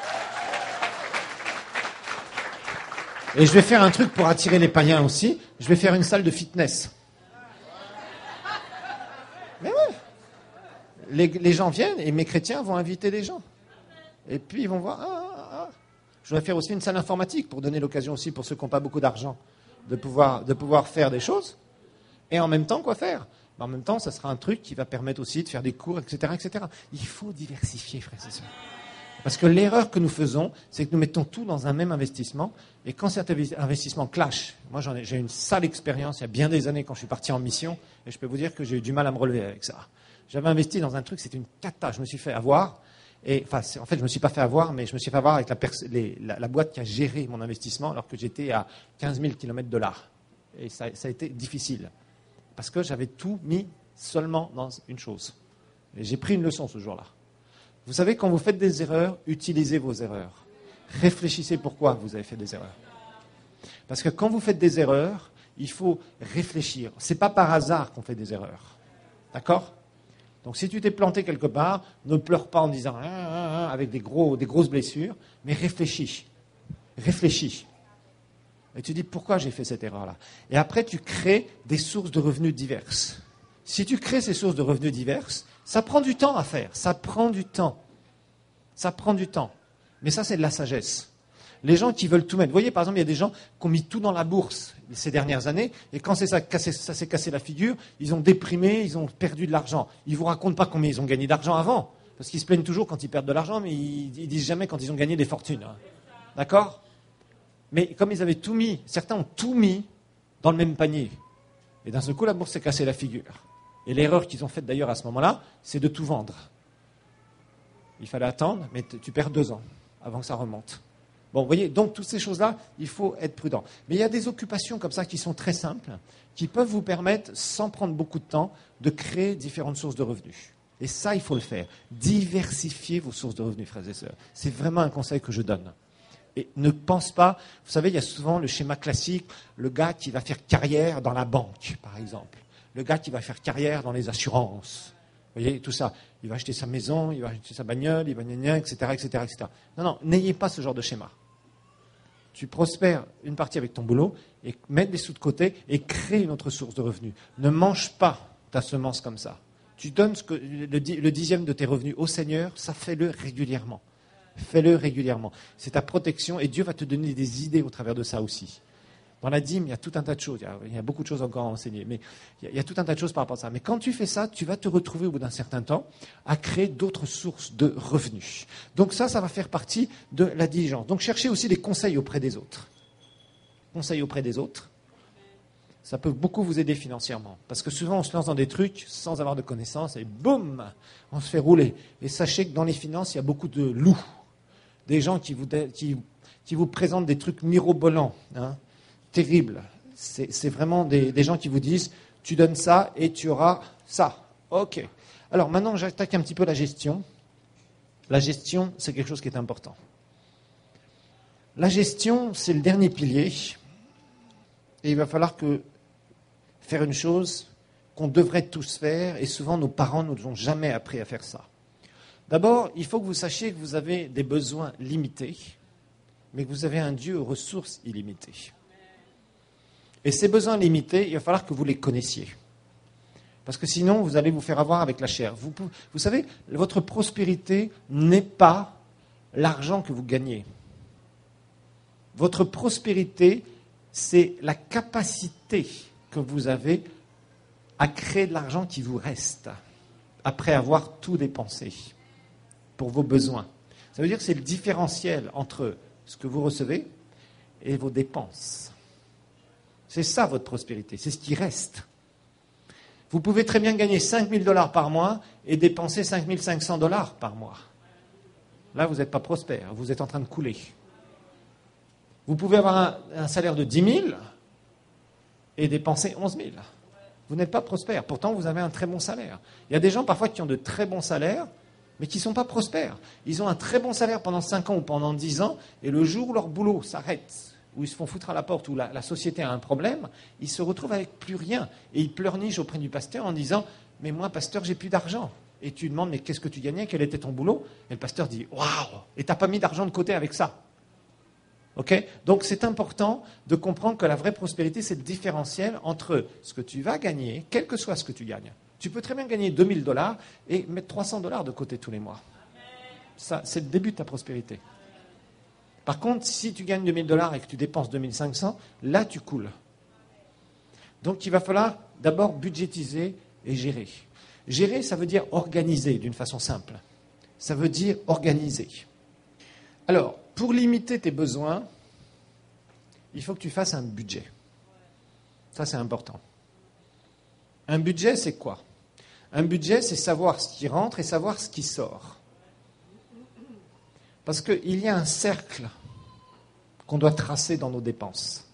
Et je vais faire un truc pour attirer les païens aussi. Je vais faire une salle de fitness. Mais ouais. Les, les gens viennent et mes chrétiens vont inviter des gens. Et puis ils vont voir. Ah, ah, ah. Je vais faire aussi une salle informatique pour donner l'occasion aussi pour ceux qui n'ont pas beaucoup d'argent de pouvoir, de pouvoir faire des choses. Et en même temps, quoi faire? En même temps, ça sera un truc qui va permettre aussi de faire des cours, et cetera, et cetera. Il faut diversifier, frères et sœurs. Parce que l'erreur que nous faisons, c'est que nous mettons tout dans un même investissement. Et quand cet investissement clash, moi j'en ai, j'ai une sale expérience il y a bien des années quand je suis parti en mission, et je peux vous dire que j'ai eu du mal à me relever avec ça. J'avais investi dans un truc, c'était une cata. Je me suis fait avoir. Et, enfin, c'est, en fait, je ne me suis pas fait avoir, mais je me suis fait avoir avec la, pers- les, la, la boîte qui a géré mon investissement alors que j'étais à quinze mille kilomètres de là. Et ça, ça a été difficile. Parce que j'avais tout mis seulement dans une chose. Et j'ai pris une leçon ce jour-là. Vous savez, quand vous faites des erreurs, utilisez vos erreurs. Réfléchissez pourquoi vous avez fait des erreurs. Parce que quand vous faites des erreurs, il faut réfléchir. Ce n'est pas par hasard qu'on fait des erreurs. D'accord ? Donc si tu t'es planté quelque part, ne pleure pas en disant ah, ah, ah, avec des, gros, des grosses blessures, mais réfléchis. Réfléchis. Et tu dis pourquoi j'ai fait cette erreur-là. Et après, tu crées des sources de revenus diverses. Si tu crées ces sources de revenus diverses, ça prend du temps à faire. Ça prend du temps. Ça prend du temps. Mais ça, c'est de la sagesse. Les gens qui veulent tout mettre. Vous voyez, par exemple, il y a des gens qui ont mis tout dans la bourse ces dernières années, et quand c'est ça, cassé, ça s'est cassé la figure, ils ont déprimé, ils ont perdu de l'argent. Ils ne vous racontent pas combien ils ont gagné d'argent avant, parce qu'ils se plaignent toujours quand ils perdent de l'argent, mais ils ne disent jamais quand ils ont gagné des fortunes. Hein. D'accord ? Mais comme ils avaient tout mis, certains ont tout mis dans le même panier. Et d'un seul coup, la bourse s'est cassée la figure. Et l'erreur qu'ils ont faite d'ailleurs à ce moment-là, c'est de tout vendre. Il fallait attendre, mais tu perds deux ans avant que ça remonte. Bon, vous voyez, donc toutes ces choses-là, il faut être prudent. Mais il y a des occupations comme ça qui sont très simples, qui peuvent vous permettre, sans prendre beaucoup de temps, de créer différentes sources de revenus. Et ça, il faut le faire. Diversifiez vos sources de revenus, frères et sœurs. C'est vraiment un conseil que je donne. Et ne pense pas, vous savez, il y a souvent le schéma classique, le gars qui va faire carrière dans la banque, par exemple. Le gars qui va faire carrière dans les assurances. Vous voyez, tout ça. Il va acheter sa maison, il va acheter sa bagnole, il va gna gna, et cetera, et cetera, et cetera. Non, non, n'ayez pas ce genre de schéma. Tu prospères une partie avec ton boulot, et mets des sous de côté et crée une autre source de revenus. Ne mange pas ta semence comme ça. Tu donnes ce que, le, le dixième de tes revenus au Seigneur, ça fais-le régulièrement. Fais-le régulièrement. C'est ta protection et Dieu va te donner des idées au travers de ça aussi. Dans la dîme, il y a tout un tas de choses. Il y a, il y a beaucoup de choses encore à enseigner. Mais il y, a, il y a tout un tas de choses par rapport à ça. Mais quand tu fais ça, tu vas te retrouver au bout d'un certain temps à créer d'autres sources de revenus. Donc ça, ça va faire partie de la diligence. Donc cherchez aussi des conseils auprès des autres. Conseils auprès des autres. Ça peut beaucoup vous aider financièrement. Parce que souvent, on se lance dans des trucs sans avoir de connaissances et boum, on se fait rouler. Et sachez que dans les finances, il y a beaucoup de loups. Des gens qui vous, qui, qui vous présentent des trucs mirobolants, hein, terribles. C'est, c'est vraiment des, des gens qui vous disent « tu donnes ça et tu auras ça ». Ok. Alors maintenant, j'attaque un petit peu la gestion. La gestion, c'est quelque chose qui est important. La gestion, c'est le dernier pilier. Et il va falloir que faire une chose qu'on devrait tous faire, et souvent nos parents ne nous ont jamais appris à faire ça. D'abord, il faut que vous sachiez que vous avez des besoins limités, mais que vous avez un Dieu aux ressources illimitées. Et ces besoins limités, il va falloir que vous les connaissiez. Parce que sinon, vous allez vous faire avoir avec la chair. Vous, vous savez, votre prospérité n'est pas l'argent que vous gagnez. Votre prospérité, c'est la capacité que vous avez à créer de l'argent qui vous reste après avoir tout dépensé pour vos besoins. Ça veut dire que c'est le différentiel entre ce que vous recevez et vos dépenses. C'est ça votre prospérité, c'est ce qui reste. Vous pouvez très bien gagner cinq mille dollars par mois et dépenser cinq mille cinq cents dollars par mois. Là, vous n'êtes pas prospère, vous êtes en train de couler. Vous pouvez avoir un, un salaire de dix mille et dépenser onze mille. Vous n'êtes pas prospère. Pourtant, vous avez un très bon salaire. Il y a des gens parfois qui ont de très bons salaires, mais qui ne sont pas prospères. Ils ont un très bon salaire pendant cinq ans ou pendant dix ans, et le jour où leur boulot s'arrête, où ils se font foutre à la porte, où la, la société a un problème, ils se retrouvent avec plus rien. Et ils pleurnichent auprès du pasteur en disant « Mais moi, pasteur, j'ai plus d'argent. » Et tu demandes « Mais qu'est-ce que tu gagnais ? Quel était ton boulot ?» Et le pasteur dit « Waouh ! Et tu n'as pas mis d'argent de côté avec ça. » Okay ? Donc c'est important de comprendre que la vraie prospérité, c'est le différentiel entre ce que tu vas gagner, quel que soit ce que tu gagnes. Tu peux très bien gagner deux mille dollars et mettre trois cents dollars de côté tous les mois. Ça, c'est le début de ta prospérité. Par contre, si tu gagnes deux mille dollars et que tu dépenses deux mille cinq cents, là tu coules. Donc il va falloir d'abord budgétiser et gérer. Gérer, ça veut dire organiser d'une façon simple. Ça veut dire organiser. Alors, pour limiter tes besoins, il faut que tu fasses un budget. Ça, c'est important. Un budget, c'est quoi ? Un budget, c'est savoir ce qui rentre et savoir ce qui sort. Parce qu'il y a un cercle qu'on doit tracer dans nos dépenses.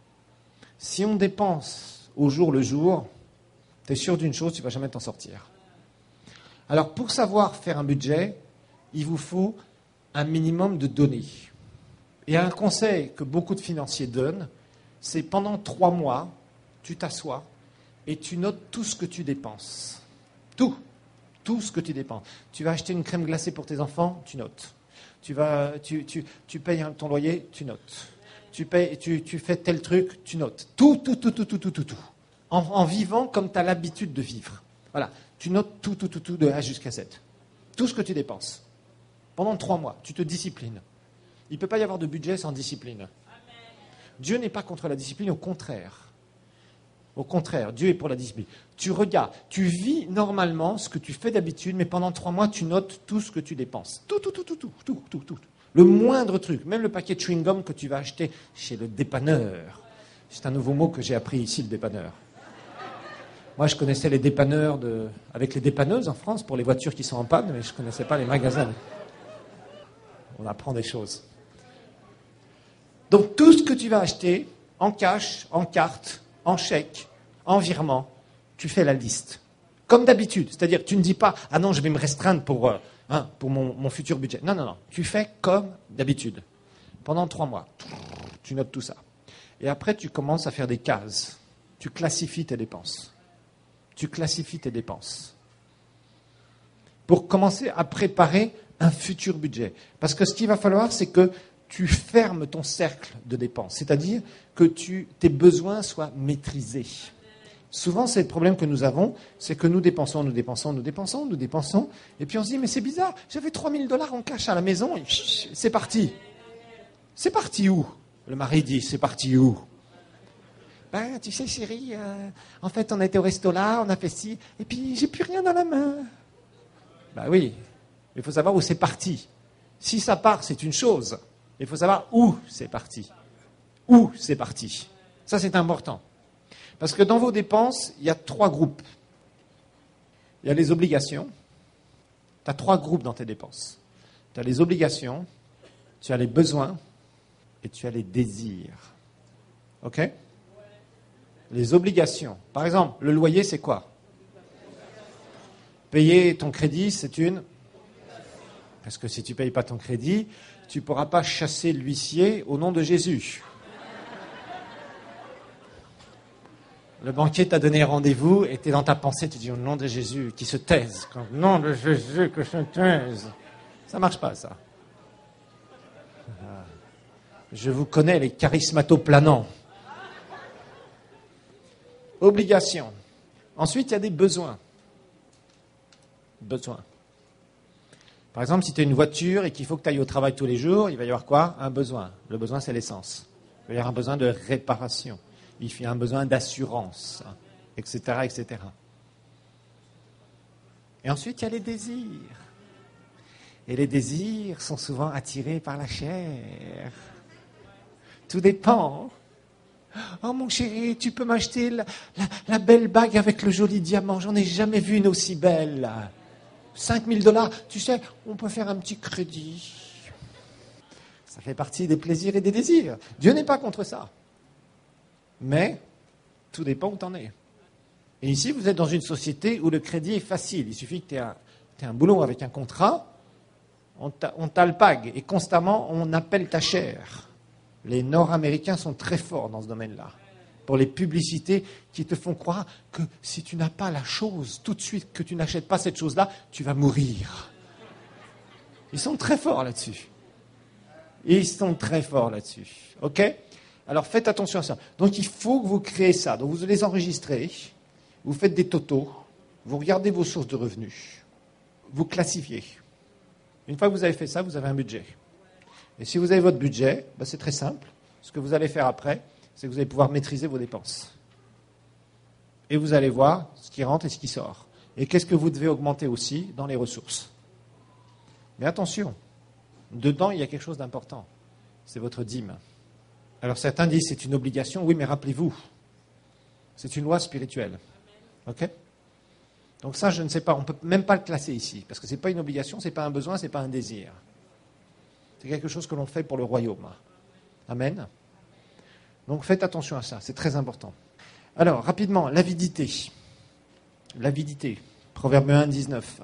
Si on dépense au jour le jour, tu es sûr d'une chose, tu ne vas jamais t'en sortir. Alors, pour savoir faire un budget, il vous faut un minimum de données. Et un conseil que beaucoup de financiers donnent, c'est pendant trois mois, tu t'assois et tu notes tout ce que tu dépenses. Tout. Tout ce que tu dépenses. Tu vas acheter une crème glacée pour tes enfants, tu notes. Tu, vas, tu, tu, tu payes ton loyer, tu notes. Tu, payes, tu, tu fais tel truc, tu notes. Tout, tout, tout, tout, tout, tout, tout, tout. En, en vivant comme tu as l'habitude de vivre. Voilà. Tu notes tout, tout, tout, tout, de A jusqu'à Z. Tout ce que tu dépenses. Pendant trois mois, tu te disciplines. Il ne peut pas y avoir de budget sans discipline. Dieu n'est pas contre la discipline, au contraire. Au contraire, Dieu est pour la discipline. Tu regardes, tu vis normalement ce que tu fais d'habitude, mais pendant trois mois, tu notes tout ce que tu dépenses. Tout, tout, tout, tout, tout, tout, tout, tout. Le moindre truc, même le paquet de chewing-gum que tu vas acheter chez le dépanneur. C'est un nouveau mot que j'ai appris ici, le dépanneur. Moi, je connaissais les dépanneurs de... avec les dépanneuses en France pour les voitures qui sont en panne, mais je ne connaissais pas les magasins. On apprend des choses. Donc, tout ce que tu vas acheter, en cash, en carte, en chèque, en virement, tu fais la liste. Comme d'habitude. C'est-à-dire, tu ne dis pas, ah non, je vais me restreindre pour, euh, hein, pour mon, mon futur budget. Non, non, non. Tu fais comme d'habitude. Pendant trois mois. Tu notes tout ça. Et après, tu commences à faire des cases. Tu classifies tes dépenses. Tu classifies tes dépenses. Pour commencer à préparer un futur budget. Parce que ce qu'il va falloir, c'est que tu fermes ton cercle de dépenses. C'est-à-dire que tu, tes besoins soient maîtrisés. Souvent, c'est le problème que nous avons, c'est que nous dépensons, nous dépensons, nous dépensons, nous dépensons, et puis on se dit, mais c'est bizarre, j'avais trois mille dollars en cash à la maison, et c'est parti. C'est parti où? Le mari dit, c'est parti où? Ben, tu sais, chérie, euh, en fait, on a été au resto là, on a fait ci, et puis j'ai plus rien dans la main. Ben oui, il faut savoir où c'est parti. Si ça part, c'est une chose. Il faut savoir où c'est parti. Où c'est parti. Ça, c'est important. Parce que dans vos dépenses, il y a trois groupes. Il y a les obligations. Tu as trois groupes dans tes dépenses. Tu as les obligations, tu as les besoins et tu as les désirs. OK? Les obligations. Par exemple, le loyer, c'est quoi? Payer ton crédit, c'est une... Parce que si tu ne payes pas ton crédit, tu ne pourras pas chasser l'huissier au nom de Jésus. Le banquier t'a donné rendez-vous et tu es dans ta pensée, tu dis au nom de Jésus, qui se taise. Au nom de Jésus, que se taise. Ça ne marche pas, ça. Je vous connais, les charismatoplanants. Obligation. Ensuite, il y a des besoins. Besoins. Par exemple, si tu as une voiture et qu'il faut que tu ailles au travail tous les jours, il va y avoir quoi? Un besoin. Le besoin, c'est l'essence. Il va y avoir un besoin de réparation. Il y a un besoin d'assurance, et cetera, et cetera. Et ensuite, il y a les désirs. Et les désirs sont souvent attirés par la chair. Tout dépend. Oh mon chéri, tu peux m'acheter la, la, la belle bague avec le joli diamant. J'en ai jamais vu une aussi belle. cinq mille dollars, tu sais, on peut faire un petit crédit. Ça fait partie des plaisirs et des désirs. Dieu n'est pas contre ça. Mais tout dépend où tu en es. Et ici, vous êtes dans une société où le crédit est facile. Il suffit que tu aies un, tu aies un boulot avec un contrat, on, on t'alpague et constamment on appelle ta chair. Les Nord-Américains sont très forts dans ce domaine-là. Pour les publicités qui te font croire que si tu n'as pas la chose, tout de suite que tu n'achètes pas cette chose-là, tu vas mourir. Ils sont très forts là-dessus. Ils sont très forts là-dessus. OK ? Alors faites attention à ça. Donc il faut que vous créez ça. Donc vous les enregistrez, vous faites des totaux, vous regardez vos sources de revenus, vous classifiez. Une fois que vous avez fait ça, vous avez un budget. Et si vous avez votre budget, ben c'est très simple. Ce que vous allez faire après, c'est que vous allez pouvoir maîtriser vos dépenses. Et vous allez voir ce qui rentre et ce qui sort. Et qu'est-ce que vous devez augmenter aussi dans les ressources. Mais attention, dedans, il y a quelque chose d'important. C'est votre dîme. Alors certains disent c'est une obligation. Oui, mais rappelez-vous, c'est une loi spirituelle. OK ? Donc ça, je ne sais pas. On ne peut même pas le classer ici. Parce que ce n'est pas une obligation, ce n'est pas un besoin, ce n'est pas un désir. C'est quelque chose que l'on fait pour le royaume. Amen. Donc faites attention à ça, c'est très important. Alors, rapidement, l'avidité. L'avidité. Proverbe un, dix-neuf.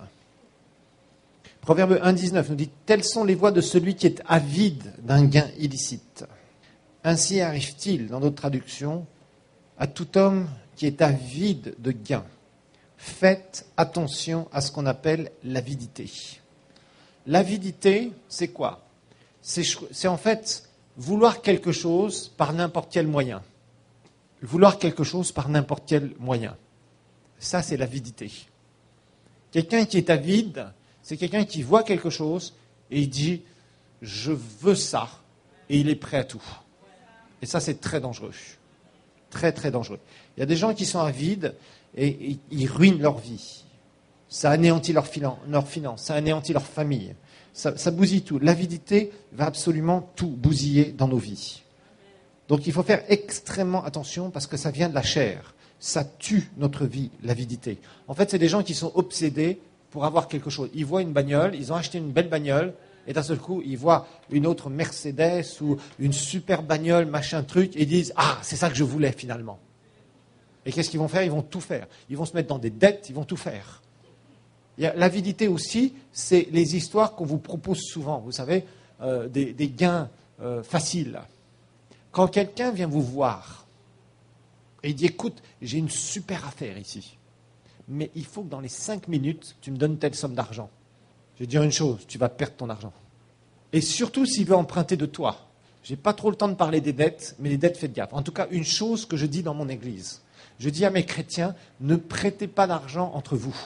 Proverbe un, dix-neuf nous dit « Telles sont les voies de celui qui est avide d'un gain illicite. Ainsi arrive-t-il, dans d'autres traductions, à tout homme qui est avide de gain. » faites attention à ce qu'on appelle l'avidité. L'avidité, c'est quoi ? c'est, c'est en fait vouloir quelque chose par n'importe quel moyen. Vouloir quelque chose par n'importe quel moyen. Ça, c'est l'avidité. Quelqu'un qui est avide, c'est quelqu'un qui voit quelque chose et il dit « je veux ça » et il est prêt à tout. Et ça, c'est très dangereux. Très, très dangereux. Il y a des gens qui sont avides et ils ruinent leur vie. Ça anéantit leur, filan, leur finance, ça anéantit leur famille. Ça, ça bousille tout. L'avidité va absolument tout bousiller dans nos vies. Donc il faut faire extrêmement attention parce que ça vient de la chair. Ça tue notre vie, l'avidité. En fait, c'est des gens qui sont obsédés pour avoir quelque chose. Ils voient une bagnole, ils ont acheté une belle bagnole, et d'un seul coup, ils voient une autre Mercedes ou une super bagnole, machin truc, et ils disent « Ah, c'est ça que je voulais finalement ». Et qu'est-ce qu'ils vont faire ? Ils vont tout faire. Ils vont se mettre dans des dettes, ils vont tout faire. Il y a l'avidité aussi, c'est les histoires qu'on vous propose souvent. Vous savez, euh, des, des gains euh, faciles. Quand quelqu'un vient vous voir et il dit « Écoute, j'ai une super affaire ici, mais il faut que dans les cinq minutes, tu me donnes telle somme d'argent. » Je vais te dire une chose, tu vas perdre ton argent. Et surtout s'il veut emprunter de toi. Je n'ai pas trop le temps de parler des dettes, mais les dettes, faites gaffe. En tout cas, une chose que je dis dans mon église. Je dis à mes chrétiens, ne prêtez pas d'argent entre vous.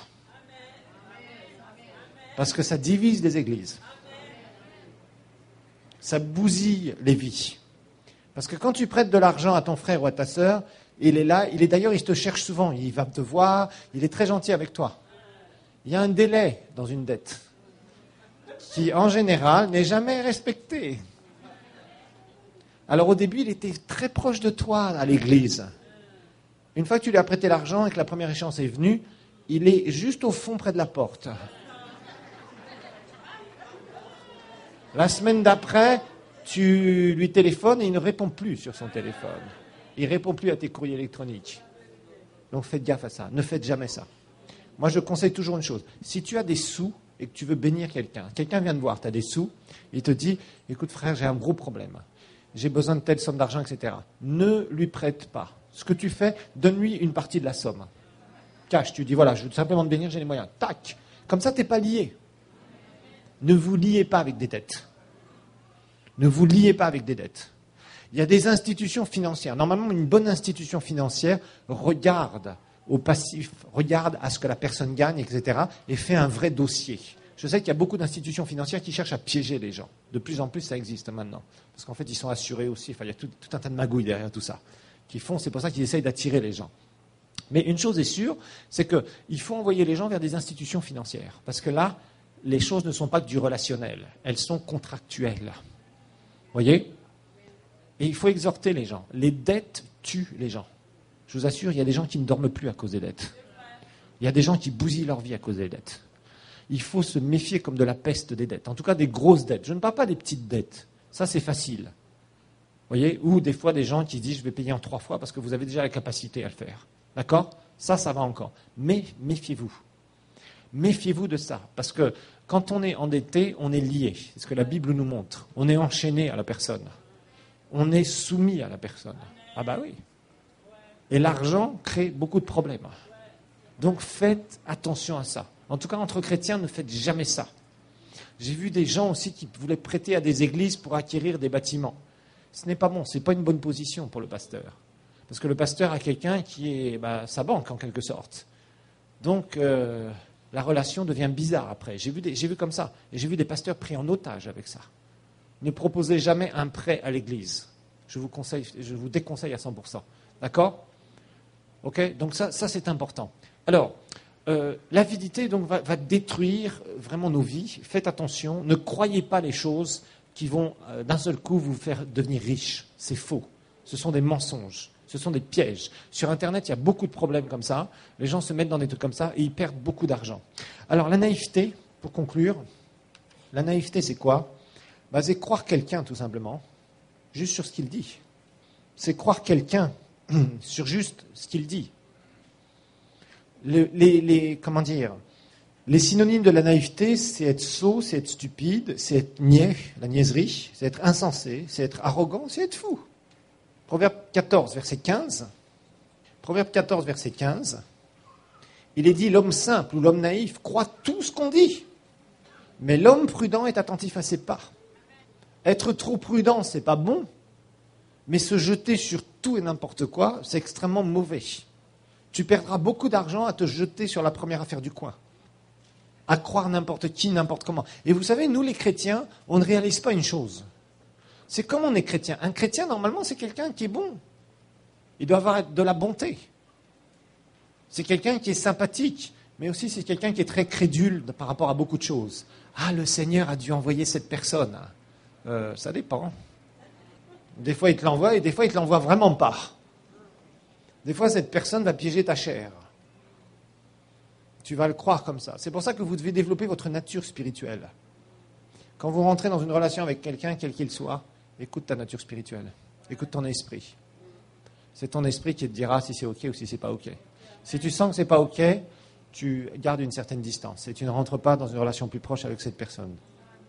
Parce que ça divise les églises. Ça bousille les vies. Parce que quand tu prêtes de l'argent à ton frère ou à ta sœur, il est là, il est d'ailleurs, il te cherche souvent, il va te voir, il est très gentil avec toi. Il y a un délai dans une dette qui, en général, n'est jamais respecté. Alors au début, il était très proche de toi à l'église. Une fois que tu lui as prêté l'argent et que la première échéance est venue, il est juste au fond près de la porte. La semaine d'après, tu lui téléphones et il ne répond plus sur son téléphone. Il ne répond plus à tes courriers électroniques. Donc faites gaffe à ça. Ne faites jamais ça. Moi, je conseille toujours une chose. Si tu as des sous et que tu veux bénir quelqu'un, quelqu'un vient te voir, tu as des sous, il te dit « Écoute frère, j'ai un gros problème. J'ai besoin de telle somme d'argent, et cetera » Ne lui prête pas. Ce que tu fais, donne-lui une partie de la somme. Cash, tu dis « Voilà, je veux simplement te bénir, j'ai les moyens. » Tac. Comme ça, tu n'es pas lié. Ne vous liez pas avec des dettes. Ne vous liez pas avec des dettes. Il y a des institutions financières. Normalement, une bonne institution financière regarde au passif, regarde à ce que la personne gagne, et cetera, et fait un vrai dossier. Je sais qu'il y a beaucoup d'institutions financières qui cherchent à piéger les gens. De plus en plus, ça existe maintenant. Parce qu'en fait, ils sont assurés aussi. Enfin, il y a tout, tout un tas de magouilles derrière tout ça. Qui font, c'est pour ça qu'ils essayent d'attirer les gens. Mais une chose est sûre, c'est qu'il faut envoyer les gens vers des institutions financières. Parce que là, les choses ne sont pas que du relationnel. Elles sont contractuelles. Vous voyez ? Et il faut exhorter les gens. Les dettes tuent les gens. Je vous assure, il y a des gens qui ne dorment plus à cause des dettes. Il y a des gens qui bousillent leur vie à cause des dettes. Il faut se méfier comme de la peste des dettes. En tout cas, des grosses dettes. Je ne parle pas des petites dettes. Ça, c'est facile. Vous voyez ? Ou des fois, des gens qui disent « je vais payer en trois fois parce que vous avez déjà la capacité à le faire ». D'accord ? Ça, ça va encore. Mais méfiez-vous. Méfiez-vous de ça. Parce que quand on est endetté, on est lié. C'est ce que la Bible nous montre. On est enchaîné à la personne. On est soumis à la personne. Ah bah oui. Et l'argent crée beaucoup de problèmes. Donc faites attention à ça. En tout cas, entre chrétiens, ne faites jamais ça. J'ai vu des gens aussi qui voulaient prêter à des églises pour acquérir des bâtiments. Ce n'est pas bon, ce n'est pas une bonne position pour le pasteur. Parce que le pasteur a quelqu'un qui est bah, sa banque, en quelque sorte. Donc, euh, la relation devient bizarre après. J'ai vu, des, j'ai vu comme ça. Et j'ai vu des pasteurs pris en otage avec ça. Ne proposez jamais un prêt à l'église. Je vous conseille, je vous déconseille à cent pour cent. D'accord ? Ok ? Donc ça, ça c'est important. Alors, euh, l'avidité donc, va, va détruire vraiment nos vies. Faites attention. Ne croyez pas les choses qui vont euh, d'un seul coup vous faire devenir riche. C'est faux. Ce sont des mensonges. Ce sont des pièges. Sur Internet, il y a beaucoup de problèmes comme ça. Les gens se mettent dans des trucs comme ça et ils perdent beaucoup d'argent. Alors, la naïveté, pour conclure, la naïveté, c'est quoi ? Bah, c'est croire quelqu'un, tout simplement, juste sur ce qu'il dit. C'est croire quelqu'un sur juste ce qu'il dit. Le, les, les, comment dire, les synonymes de la naïveté, c'est être sot, c'est être stupide, c'est être niais, la niaiserie, c'est être insensé, c'est être arrogant, c'est être fou. Proverbe quatorze, verset quinze. Proverbe quatorze, verset quinze. il est dit l'homme simple ou l'homme naïf croit tout ce qu'on dit. Mais l'homme prudent est attentif à ses pas. Être trop prudent, c'est pas bon. Mais se jeter sur tout et n'importe quoi, c'est extrêmement mauvais. Tu perdras beaucoup d'argent à te jeter sur la première affaire du coin. À croire n'importe qui, n'importe comment. Et vous savez, nous les chrétiens, on ne réalise pas une chose. C'est comme on est chrétien. Un chrétien, normalement, c'est quelqu'un qui est bon. Il doit avoir de la bonté. C'est quelqu'un qui est sympathique, mais aussi c'est quelqu'un qui est très crédule par rapport à beaucoup de choses. Ah, le Seigneur a dû envoyer cette personne. Euh, ça dépend. Des fois, il te l'envoie et des fois, il ne te l'envoie vraiment pas. Des fois, cette personne va piéger ta chair. Tu vas le croire comme ça. C'est pour ça que vous devez développer votre nature spirituelle. Quand vous rentrez dans une relation avec quelqu'un, quel qu'il soit, écoute ta nature spirituelle. Écoute ton esprit. C'est ton esprit qui te dira si c'est OK ou si c'est pas OK. Si tu sens que c'est pas OK, tu gardes une certaine distance et tu ne rentres pas dans une relation plus proche avec cette personne. OK ?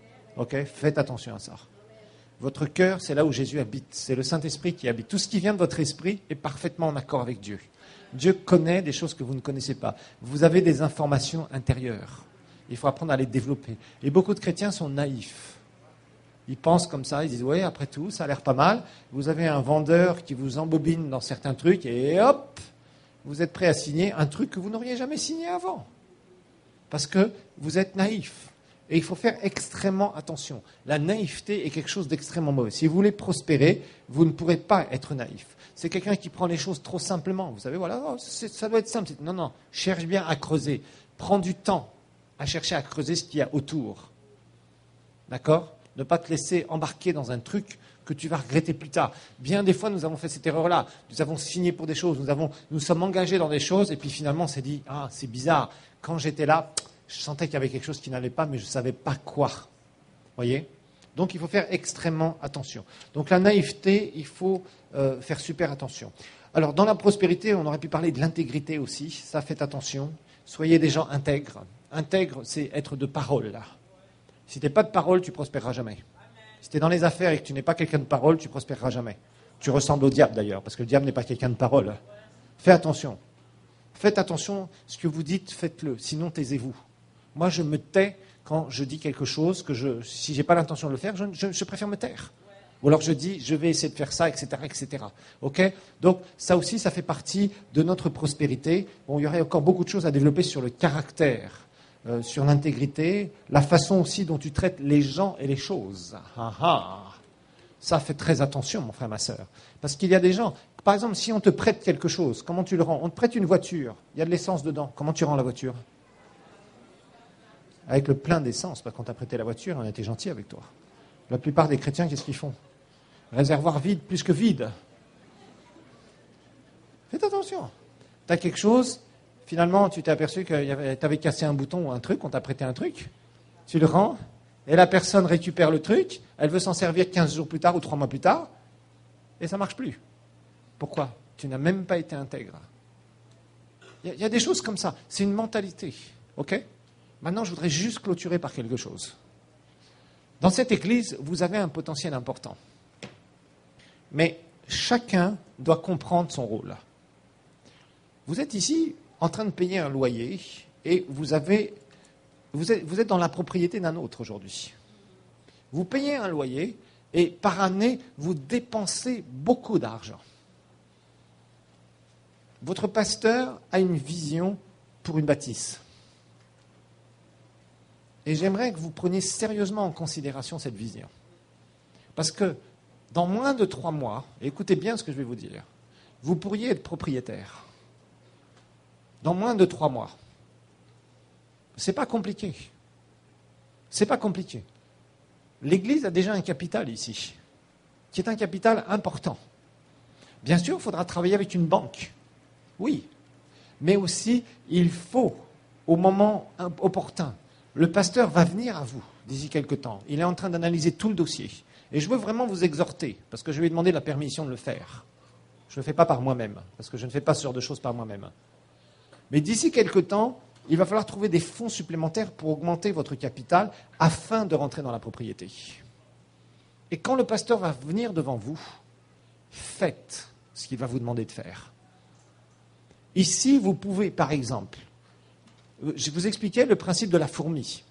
Faites attention à ça. Votre cœur, c'est là où Jésus habite. C'est le Saint-Esprit qui habite. Tout ce qui vient de votre esprit est parfaitement en accord avec Dieu. Dieu connaît des choses que vous ne connaissez pas. Vous avez des informations intérieures. Il faut apprendre à les développer. Et beaucoup de chrétiens sont naïfs. Ils pensent comme ça, ils disent « Oui, après tout, ça a l'air pas mal. » Vous avez un vendeur qui vous embobine dans certains trucs et hop, vous êtes prêt à signer un truc que vous n'auriez jamais signé avant. Parce que vous êtes naïf. Et il faut faire extrêmement attention. La naïveté est quelque chose d'extrêmement mauvais. Si vous voulez prospérer, vous ne pourrez pas être naïf. C'est quelqu'un qui prend les choses trop simplement. Vous savez, voilà, oh, ça doit être simple. Non, non, cherche bien à creuser. Prends du temps à chercher à creuser ce qu'il y a autour. D'accord ? Ne pas te laisser embarquer dans un truc que tu vas regretter plus tard. Bien des fois, nous avons fait cette erreur-là. Nous avons signé pour des choses, nous avons, nous sommes engagés dans des choses, et puis finalement, on s'est dit, ah, c'est bizarre. Quand j'étais là, je sentais qu'il y avait quelque chose qui n'allait pas, mais je ne savais pas quoi. Voyez ? Donc, il faut faire extrêmement attention. Donc, la naïveté, il faut euh, faire super attention. Alors, dans la prospérité, on aurait pu parler de l'intégrité aussi. Ça, faites attention. Soyez des gens intègres. Intègre, c'est être de parole, là. Si tu n'es pas de parole, tu ne prospéreras jamais. Si tu es dans les affaires et que tu n'es pas quelqu'un de parole, tu ne prospéreras jamais. Tu ressembles au diable, d'ailleurs, parce que le diable n'est pas quelqu'un de parole. Fais attention. Faites attention, ce que vous dites, faites-le. Sinon, taisez-vous. Moi, je me tais quand je dis quelque chose que je, si je n'ai pas l'intention de le faire, je, je, je préfère me taire. Ou alors je dis, je vais essayer de faire ça, et cetera, et cetera. OK ? Donc, ça aussi, ça fait partie de notre prospérité. Bon, il y aurait encore beaucoup de choses à développer sur le caractère, euh, sur l'intégrité, la façon aussi dont tu traites les gens et les choses. Ah, ah. Ça, fait très attention, mon frère, ma sœur. Parce qu'il y a des gens, par exemple, si on te prête quelque chose, comment tu le rends ? On te prête une voiture, il y a de l'essence dedans. Comment tu rends la voiture ? Avec le plein d'essence, parce qu'on t'a prêté la voiture, on a été gentil avec toi. La plupart des chrétiens, qu'est-ce qu'ils font ? Réservoir vide plus que vide. Faites attention. Tu as quelque chose, finalement, tu t'es aperçu que tu avais cassé un bouton ou un truc, on t'a prêté un truc, tu le rends, et la personne récupère le truc, elle veut s'en servir quinze jours plus tard ou trois mois plus tard, et ça ne marche plus. Pourquoi ? Tu n'as même pas été intègre. Il y, y a des choses comme ça. C'est une mentalité. OK ? Maintenant, je voudrais juste clôturer par quelque chose. Dans cette église, vous avez un potentiel important. Mais chacun doit comprendre son rôle. Vous êtes ici en train de payer un loyer et vous, avez, vous, êtes, vous êtes dans la propriété d'un autre aujourd'hui. Vous payez un loyer et par année, vous dépensez beaucoup d'argent. Votre pasteur a une vision pour une bâtisse. Et j'aimerais que vous preniez sérieusement en considération cette vision. Parce que dans moins de trois mois, et écoutez bien ce que je vais vous dire, vous pourriez être propriétaire. Dans moins de trois mois. C'est pas compliqué. C'est pas compliqué. L'Église a déjà un capital ici, qui est un capital important. Bien sûr, il faudra travailler avec une banque. Oui. Mais aussi, il faut, au moment opportun, le pasteur va venir à vous d'ici quelque temps. Il est en train d'analyser tout le dossier. Et je veux vraiment vous exhorter, parce que je lui ai demandé la permission de le faire. Je ne le fais pas par moi-même, parce que je ne fais pas ce genre de choses par moi-même. Mais d'ici quelque temps, il va falloir trouver des fonds supplémentaires pour augmenter votre capital afin de rentrer dans la propriété. Et quand le pasteur va venir devant vous, faites ce qu'il va vous demander de faire. Ici, vous pouvez, par exemple, Je vous expliquais le principe de la fourmi.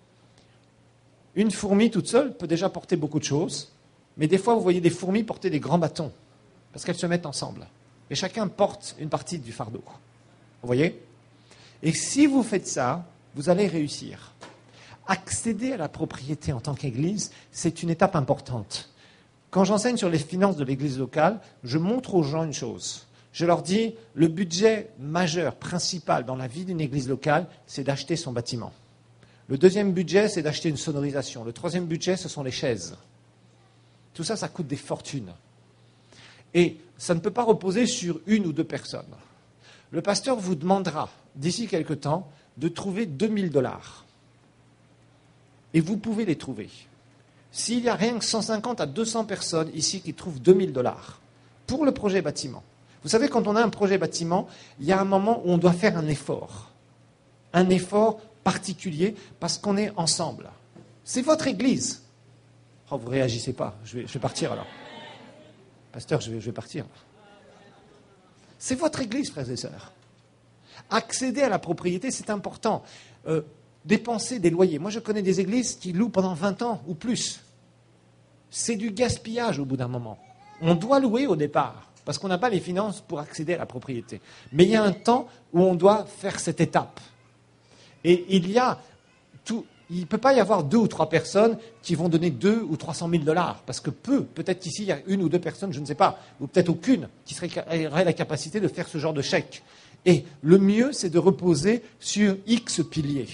Une fourmi toute seule peut déjà porter beaucoup de choses, mais des fois, vous voyez des fourmis porter des grands bâtons, parce qu'elles se mettent ensemble. Et chacun porte une partie du fardeau. Vous voyez? Et si vous faites ça, vous allez réussir. Accéder à la propriété en tant qu'Église, c'est une étape importante. Quand j'enseigne sur les finances de l'Église locale, je montre aux gens une chose. Je leur dis, le budget majeur, principal dans la vie d'une Église locale, c'est d'acheter son bâtiment. Le deuxième budget, c'est d'acheter une sonorisation. Le troisième budget, ce sont les chaises. Tout ça, ça coûte des fortunes. Et ça ne peut pas reposer sur une ou deux personnes. Le pasteur vous demandera, d'ici quelque temps, de trouver deux mille dollars. Et vous pouvez les trouver. S'il y a rien que cent cinquante à deux cents personnes ici qui trouvent deux mille dollars pour le projet bâtiment. Vous savez, quand on a un projet bâtiment, il y a un moment où on doit faire un effort. Un effort particulier parce qu'on est ensemble. C'est votre Église. Oh, vous ne réagissez pas. Je vais, je vais partir alors. Pasteur, je vais, je vais partir. C'est votre Église, frères et sœurs. Accéder à la propriété, c'est important. Euh, dépenser des loyers. Moi, je connais des églises qui louent pendant vingt ans ou plus. C'est du gaspillage au bout d'un moment. On doit louer au départ, parce qu'on n'a pas les finances pour accéder à la propriété. Mais il y a un temps où on doit faire cette étape. Et il y a tout, il ne peut pas y avoir deux ou trois personnes qui vont donner deux ou trois cent mille dollars, parce que peu, peut-être qu'ici il y a une ou deux personnes, je ne sais pas, ou peut-être aucune, qui serait, aurait la capacité de faire ce genre de chèque. Et le mieux, c'est de reposer sur X piliers.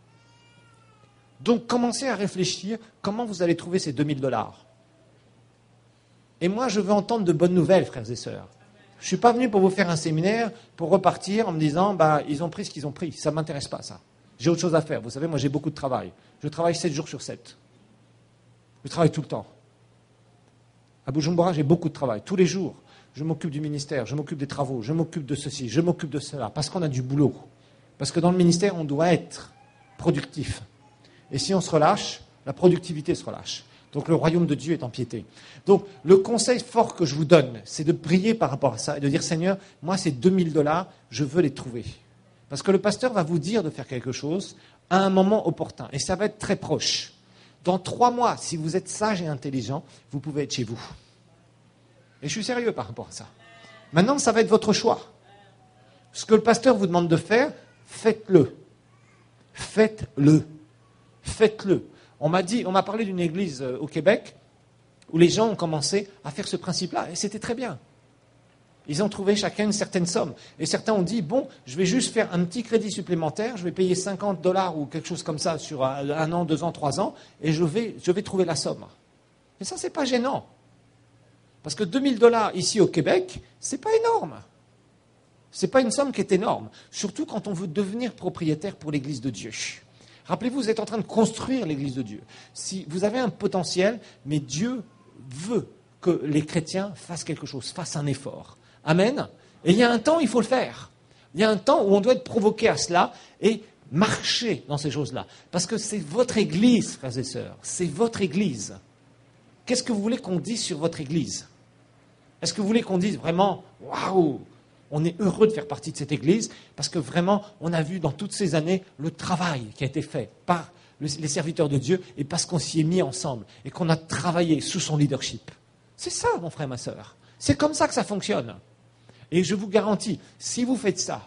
Donc, commencez à réfléchir comment vous allez trouver ces deux mille dollars. Et moi, je veux entendre de bonnes nouvelles, frères et sœurs. Je ne suis pas venu pour vous faire un séminaire, pour repartir en me disant, bah, ils ont pris ce qu'ils ont pris. Ça ne m'intéresse pas, ça. J'ai autre chose à faire. Vous savez, moi, j'ai beaucoup de travail. Je travaille sept jours sur sept. Je travaille tout le temps. À Bujumbura, j'ai beaucoup de travail. Tous les jours, je m'occupe du ministère, je m'occupe des travaux, je m'occupe de ceci, je m'occupe de cela, parce qu'on a du boulot. Parce que dans le ministère, on doit être productif. Et si on se relâche, la productivité se relâche. Donc le royaume de Dieu est empiété. Donc le conseil fort que je vous donne, c'est de prier par rapport à ça et de dire, Seigneur, moi ces deux mille dollars, je veux les trouver. Parce que le pasteur va vous dire de faire quelque chose à un moment opportun. Et ça va être très proche. Dans trois mois, si vous êtes sage et intelligent, vous pouvez être chez vous. Et je suis sérieux par rapport à ça. Maintenant, ça va être votre choix. Ce que le pasteur vous demande de faire, faites-le. Faites-le. Faites-le. On m'a dit, on m'a parlé d'une église au Québec où les gens ont commencé à faire ce principe-là. Et c'était très bien. Ils ont trouvé chacun une certaine somme. Et certains ont dit, bon, je vais juste faire un petit crédit supplémentaire, je vais payer cinquante dollars ou quelque chose comme ça sur un an, deux ans, trois ans, et je vais, je vais trouver la somme. Mais ça, c'est pas gênant. Parce que deux mille dollars ici au Québec, c'est pas énorme. C'est pas une somme qui est énorme. Surtout quand on veut devenir propriétaire pour l'Église de Dieu. Rappelez-vous, vous êtes en train de construire l'Église de Dieu. Si vous avez un potentiel, mais Dieu veut que les chrétiens fassent quelque chose, fassent un effort. Amen. Et il y a un temps où il faut le faire. Il y a un temps où on doit être provoqué à cela et marcher dans ces choses-là. Parce que c'est votre Église, frères et sœurs. C'est votre Église. Qu'est-ce que vous voulez qu'on dise sur votre Église? Est-ce que vous voulez qu'on dise vraiment, waouh, on est heureux de faire partie de cette Église parce que vraiment, on a vu dans toutes ces années le travail qui a été fait par les serviteurs de Dieu et parce qu'on s'y est mis ensemble et qu'on a travaillé sous son leadership. C'est ça, mon frère, ma sœur. C'est comme ça que ça fonctionne. Et je vous garantis, si vous faites ça,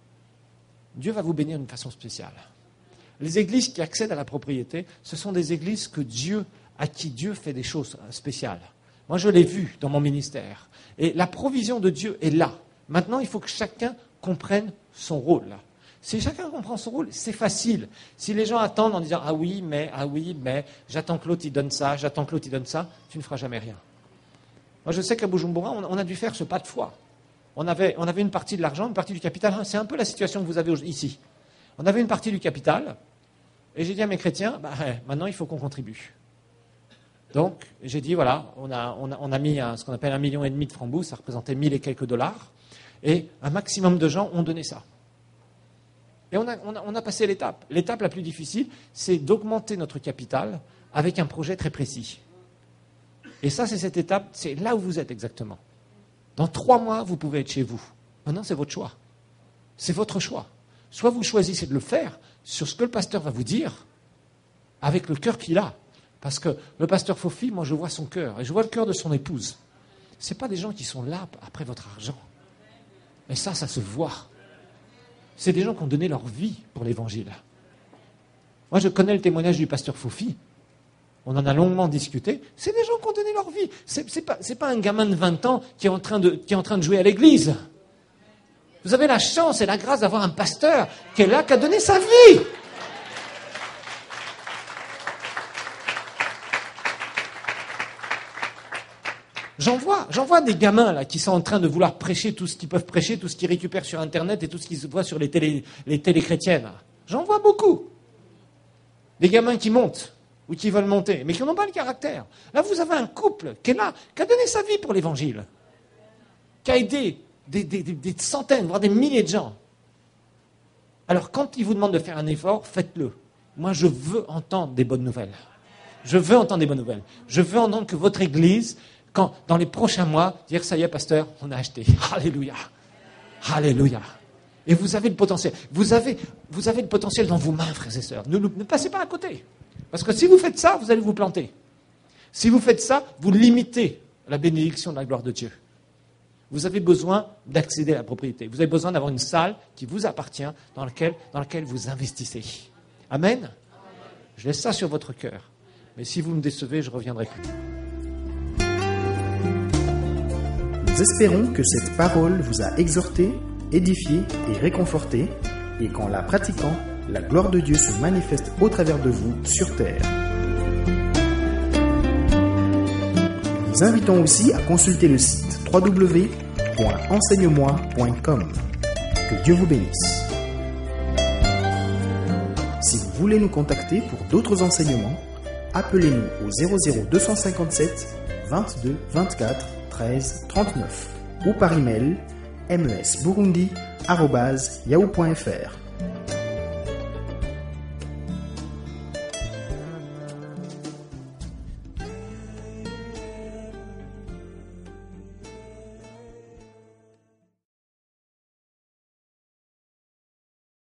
Dieu va vous bénir d'une façon spéciale. Les églises qui accèdent à la propriété, ce sont des églises que Dieu, à qui Dieu fait des choses spéciales. Moi, je l'ai vu dans mon ministère. Et la provision de Dieu est là. Maintenant, il faut que chacun comprenne son rôle. Si chacun comprend son rôle, c'est facile. Si les gens attendent en disant « Ah oui, mais, ah oui, mais, j'attends que l'autre il donne ça, j'attends que l'autre il donne ça », tu ne feras jamais rien. Moi, je sais qu'à Bujumbura, on, on a dû faire ce pas de foi. On avait, on avait une partie de l'argent, une partie du capital. C'est un peu la situation que vous avez ici. On avait une partie du capital, et j'ai dit à mes chrétiens, bah, maintenant il faut qu'on contribue. Donc, j'ai dit, voilà, on a, on a, on a mis un, ce qu'on appelle un million et demi de francs bouts, ça représentait mille et quelques dollars, et un maximum de gens ont donné ça. Et on a, on a, on a passé l'étape. L'étape la plus difficile, c'est d'augmenter notre capital avec un projet très précis. Et ça, c'est cette étape, c'est là où vous êtes exactement. Dans trois mois, vous pouvez être chez vous. Maintenant, c'est votre choix. C'est votre choix. Soit vous choisissez de le faire sur ce que le pasteur va vous dire, avec le cœur qu'il a. Parce que le pasteur Fofi, moi je vois son cœur, et je vois le cœur de son épouse. Ce n'est pas des gens qui sont là après votre argent. Et ça, ça se voit. C'est des gens qui ont donné leur vie pour l'évangile. Moi je connais le témoignage du pasteur Fofi. On en a longuement discuté. C'est des gens qui ont donné leur vie. Ce n'est pas, c'est pas un gamin de vingt ans qui est en train de, qui est en train de jouer à l'église. Vous avez la chance et la grâce d'avoir un pasteur qui est là, qui a donné sa vie. J'en vois, j'en vois des gamins là qui sont en train de vouloir prêcher tout ce qu'ils peuvent prêcher, tout ce qu'ils récupèrent sur Internet et tout ce qu'ils voient sur les télé, les télé chrétiennes. J'en vois beaucoup. Des gamins qui montent ou qui veulent monter, mais qui n'ont pas le caractère. Là, vous avez un couple qui est là, qui a donné sa vie pour l'évangile, qui a aidé des, des, des, des centaines, voire des milliers de gens. Alors, quand ils vous demandent de faire un effort, faites-le. Moi, je veux entendre des bonnes nouvelles. Je veux entendre des bonnes nouvelles. Je veux entendre que votre Église, quand, dans les prochains mois, dire, ça y est, pasteur, on a acheté. Alléluia. Alléluia. Et vous avez le potentiel. Vous avez, vous avez le potentiel dans vos mains, frères et sœurs. Ne, ne passez pas à côté. Parce que si vous faites ça, vous allez vous planter. Si vous faites ça, vous limitez la bénédiction de la gloire de Dieu. Vous avez besoin d'accéder à la propriété. Vous avez besoin d'avoir une salle qui vous appartient, dans laquelle, dans laquelle vous investissez. Amen. Amen. Je laisse ça sur votre cœur. Mais si vous me décevez, je ne reviendrai plus. Nous espérons que cette parole vous a exhorté, édifié et réconforté, et qu'en la pratiquant, la gloire de Dieu se manifeste au travers de vous sur terre. Nous vous invitons aussi à consulter le site w w w point enseigne moi point com. Que Dieu vous bénisse. Si vous voulez nous contacter pour d'autres enseignements, appelez-nous au zéro zéro deux cent cinquante-sept vingt-deux vingt-quatre treize trente-neuf ou par email m e s burundi arobase yahoo point f r.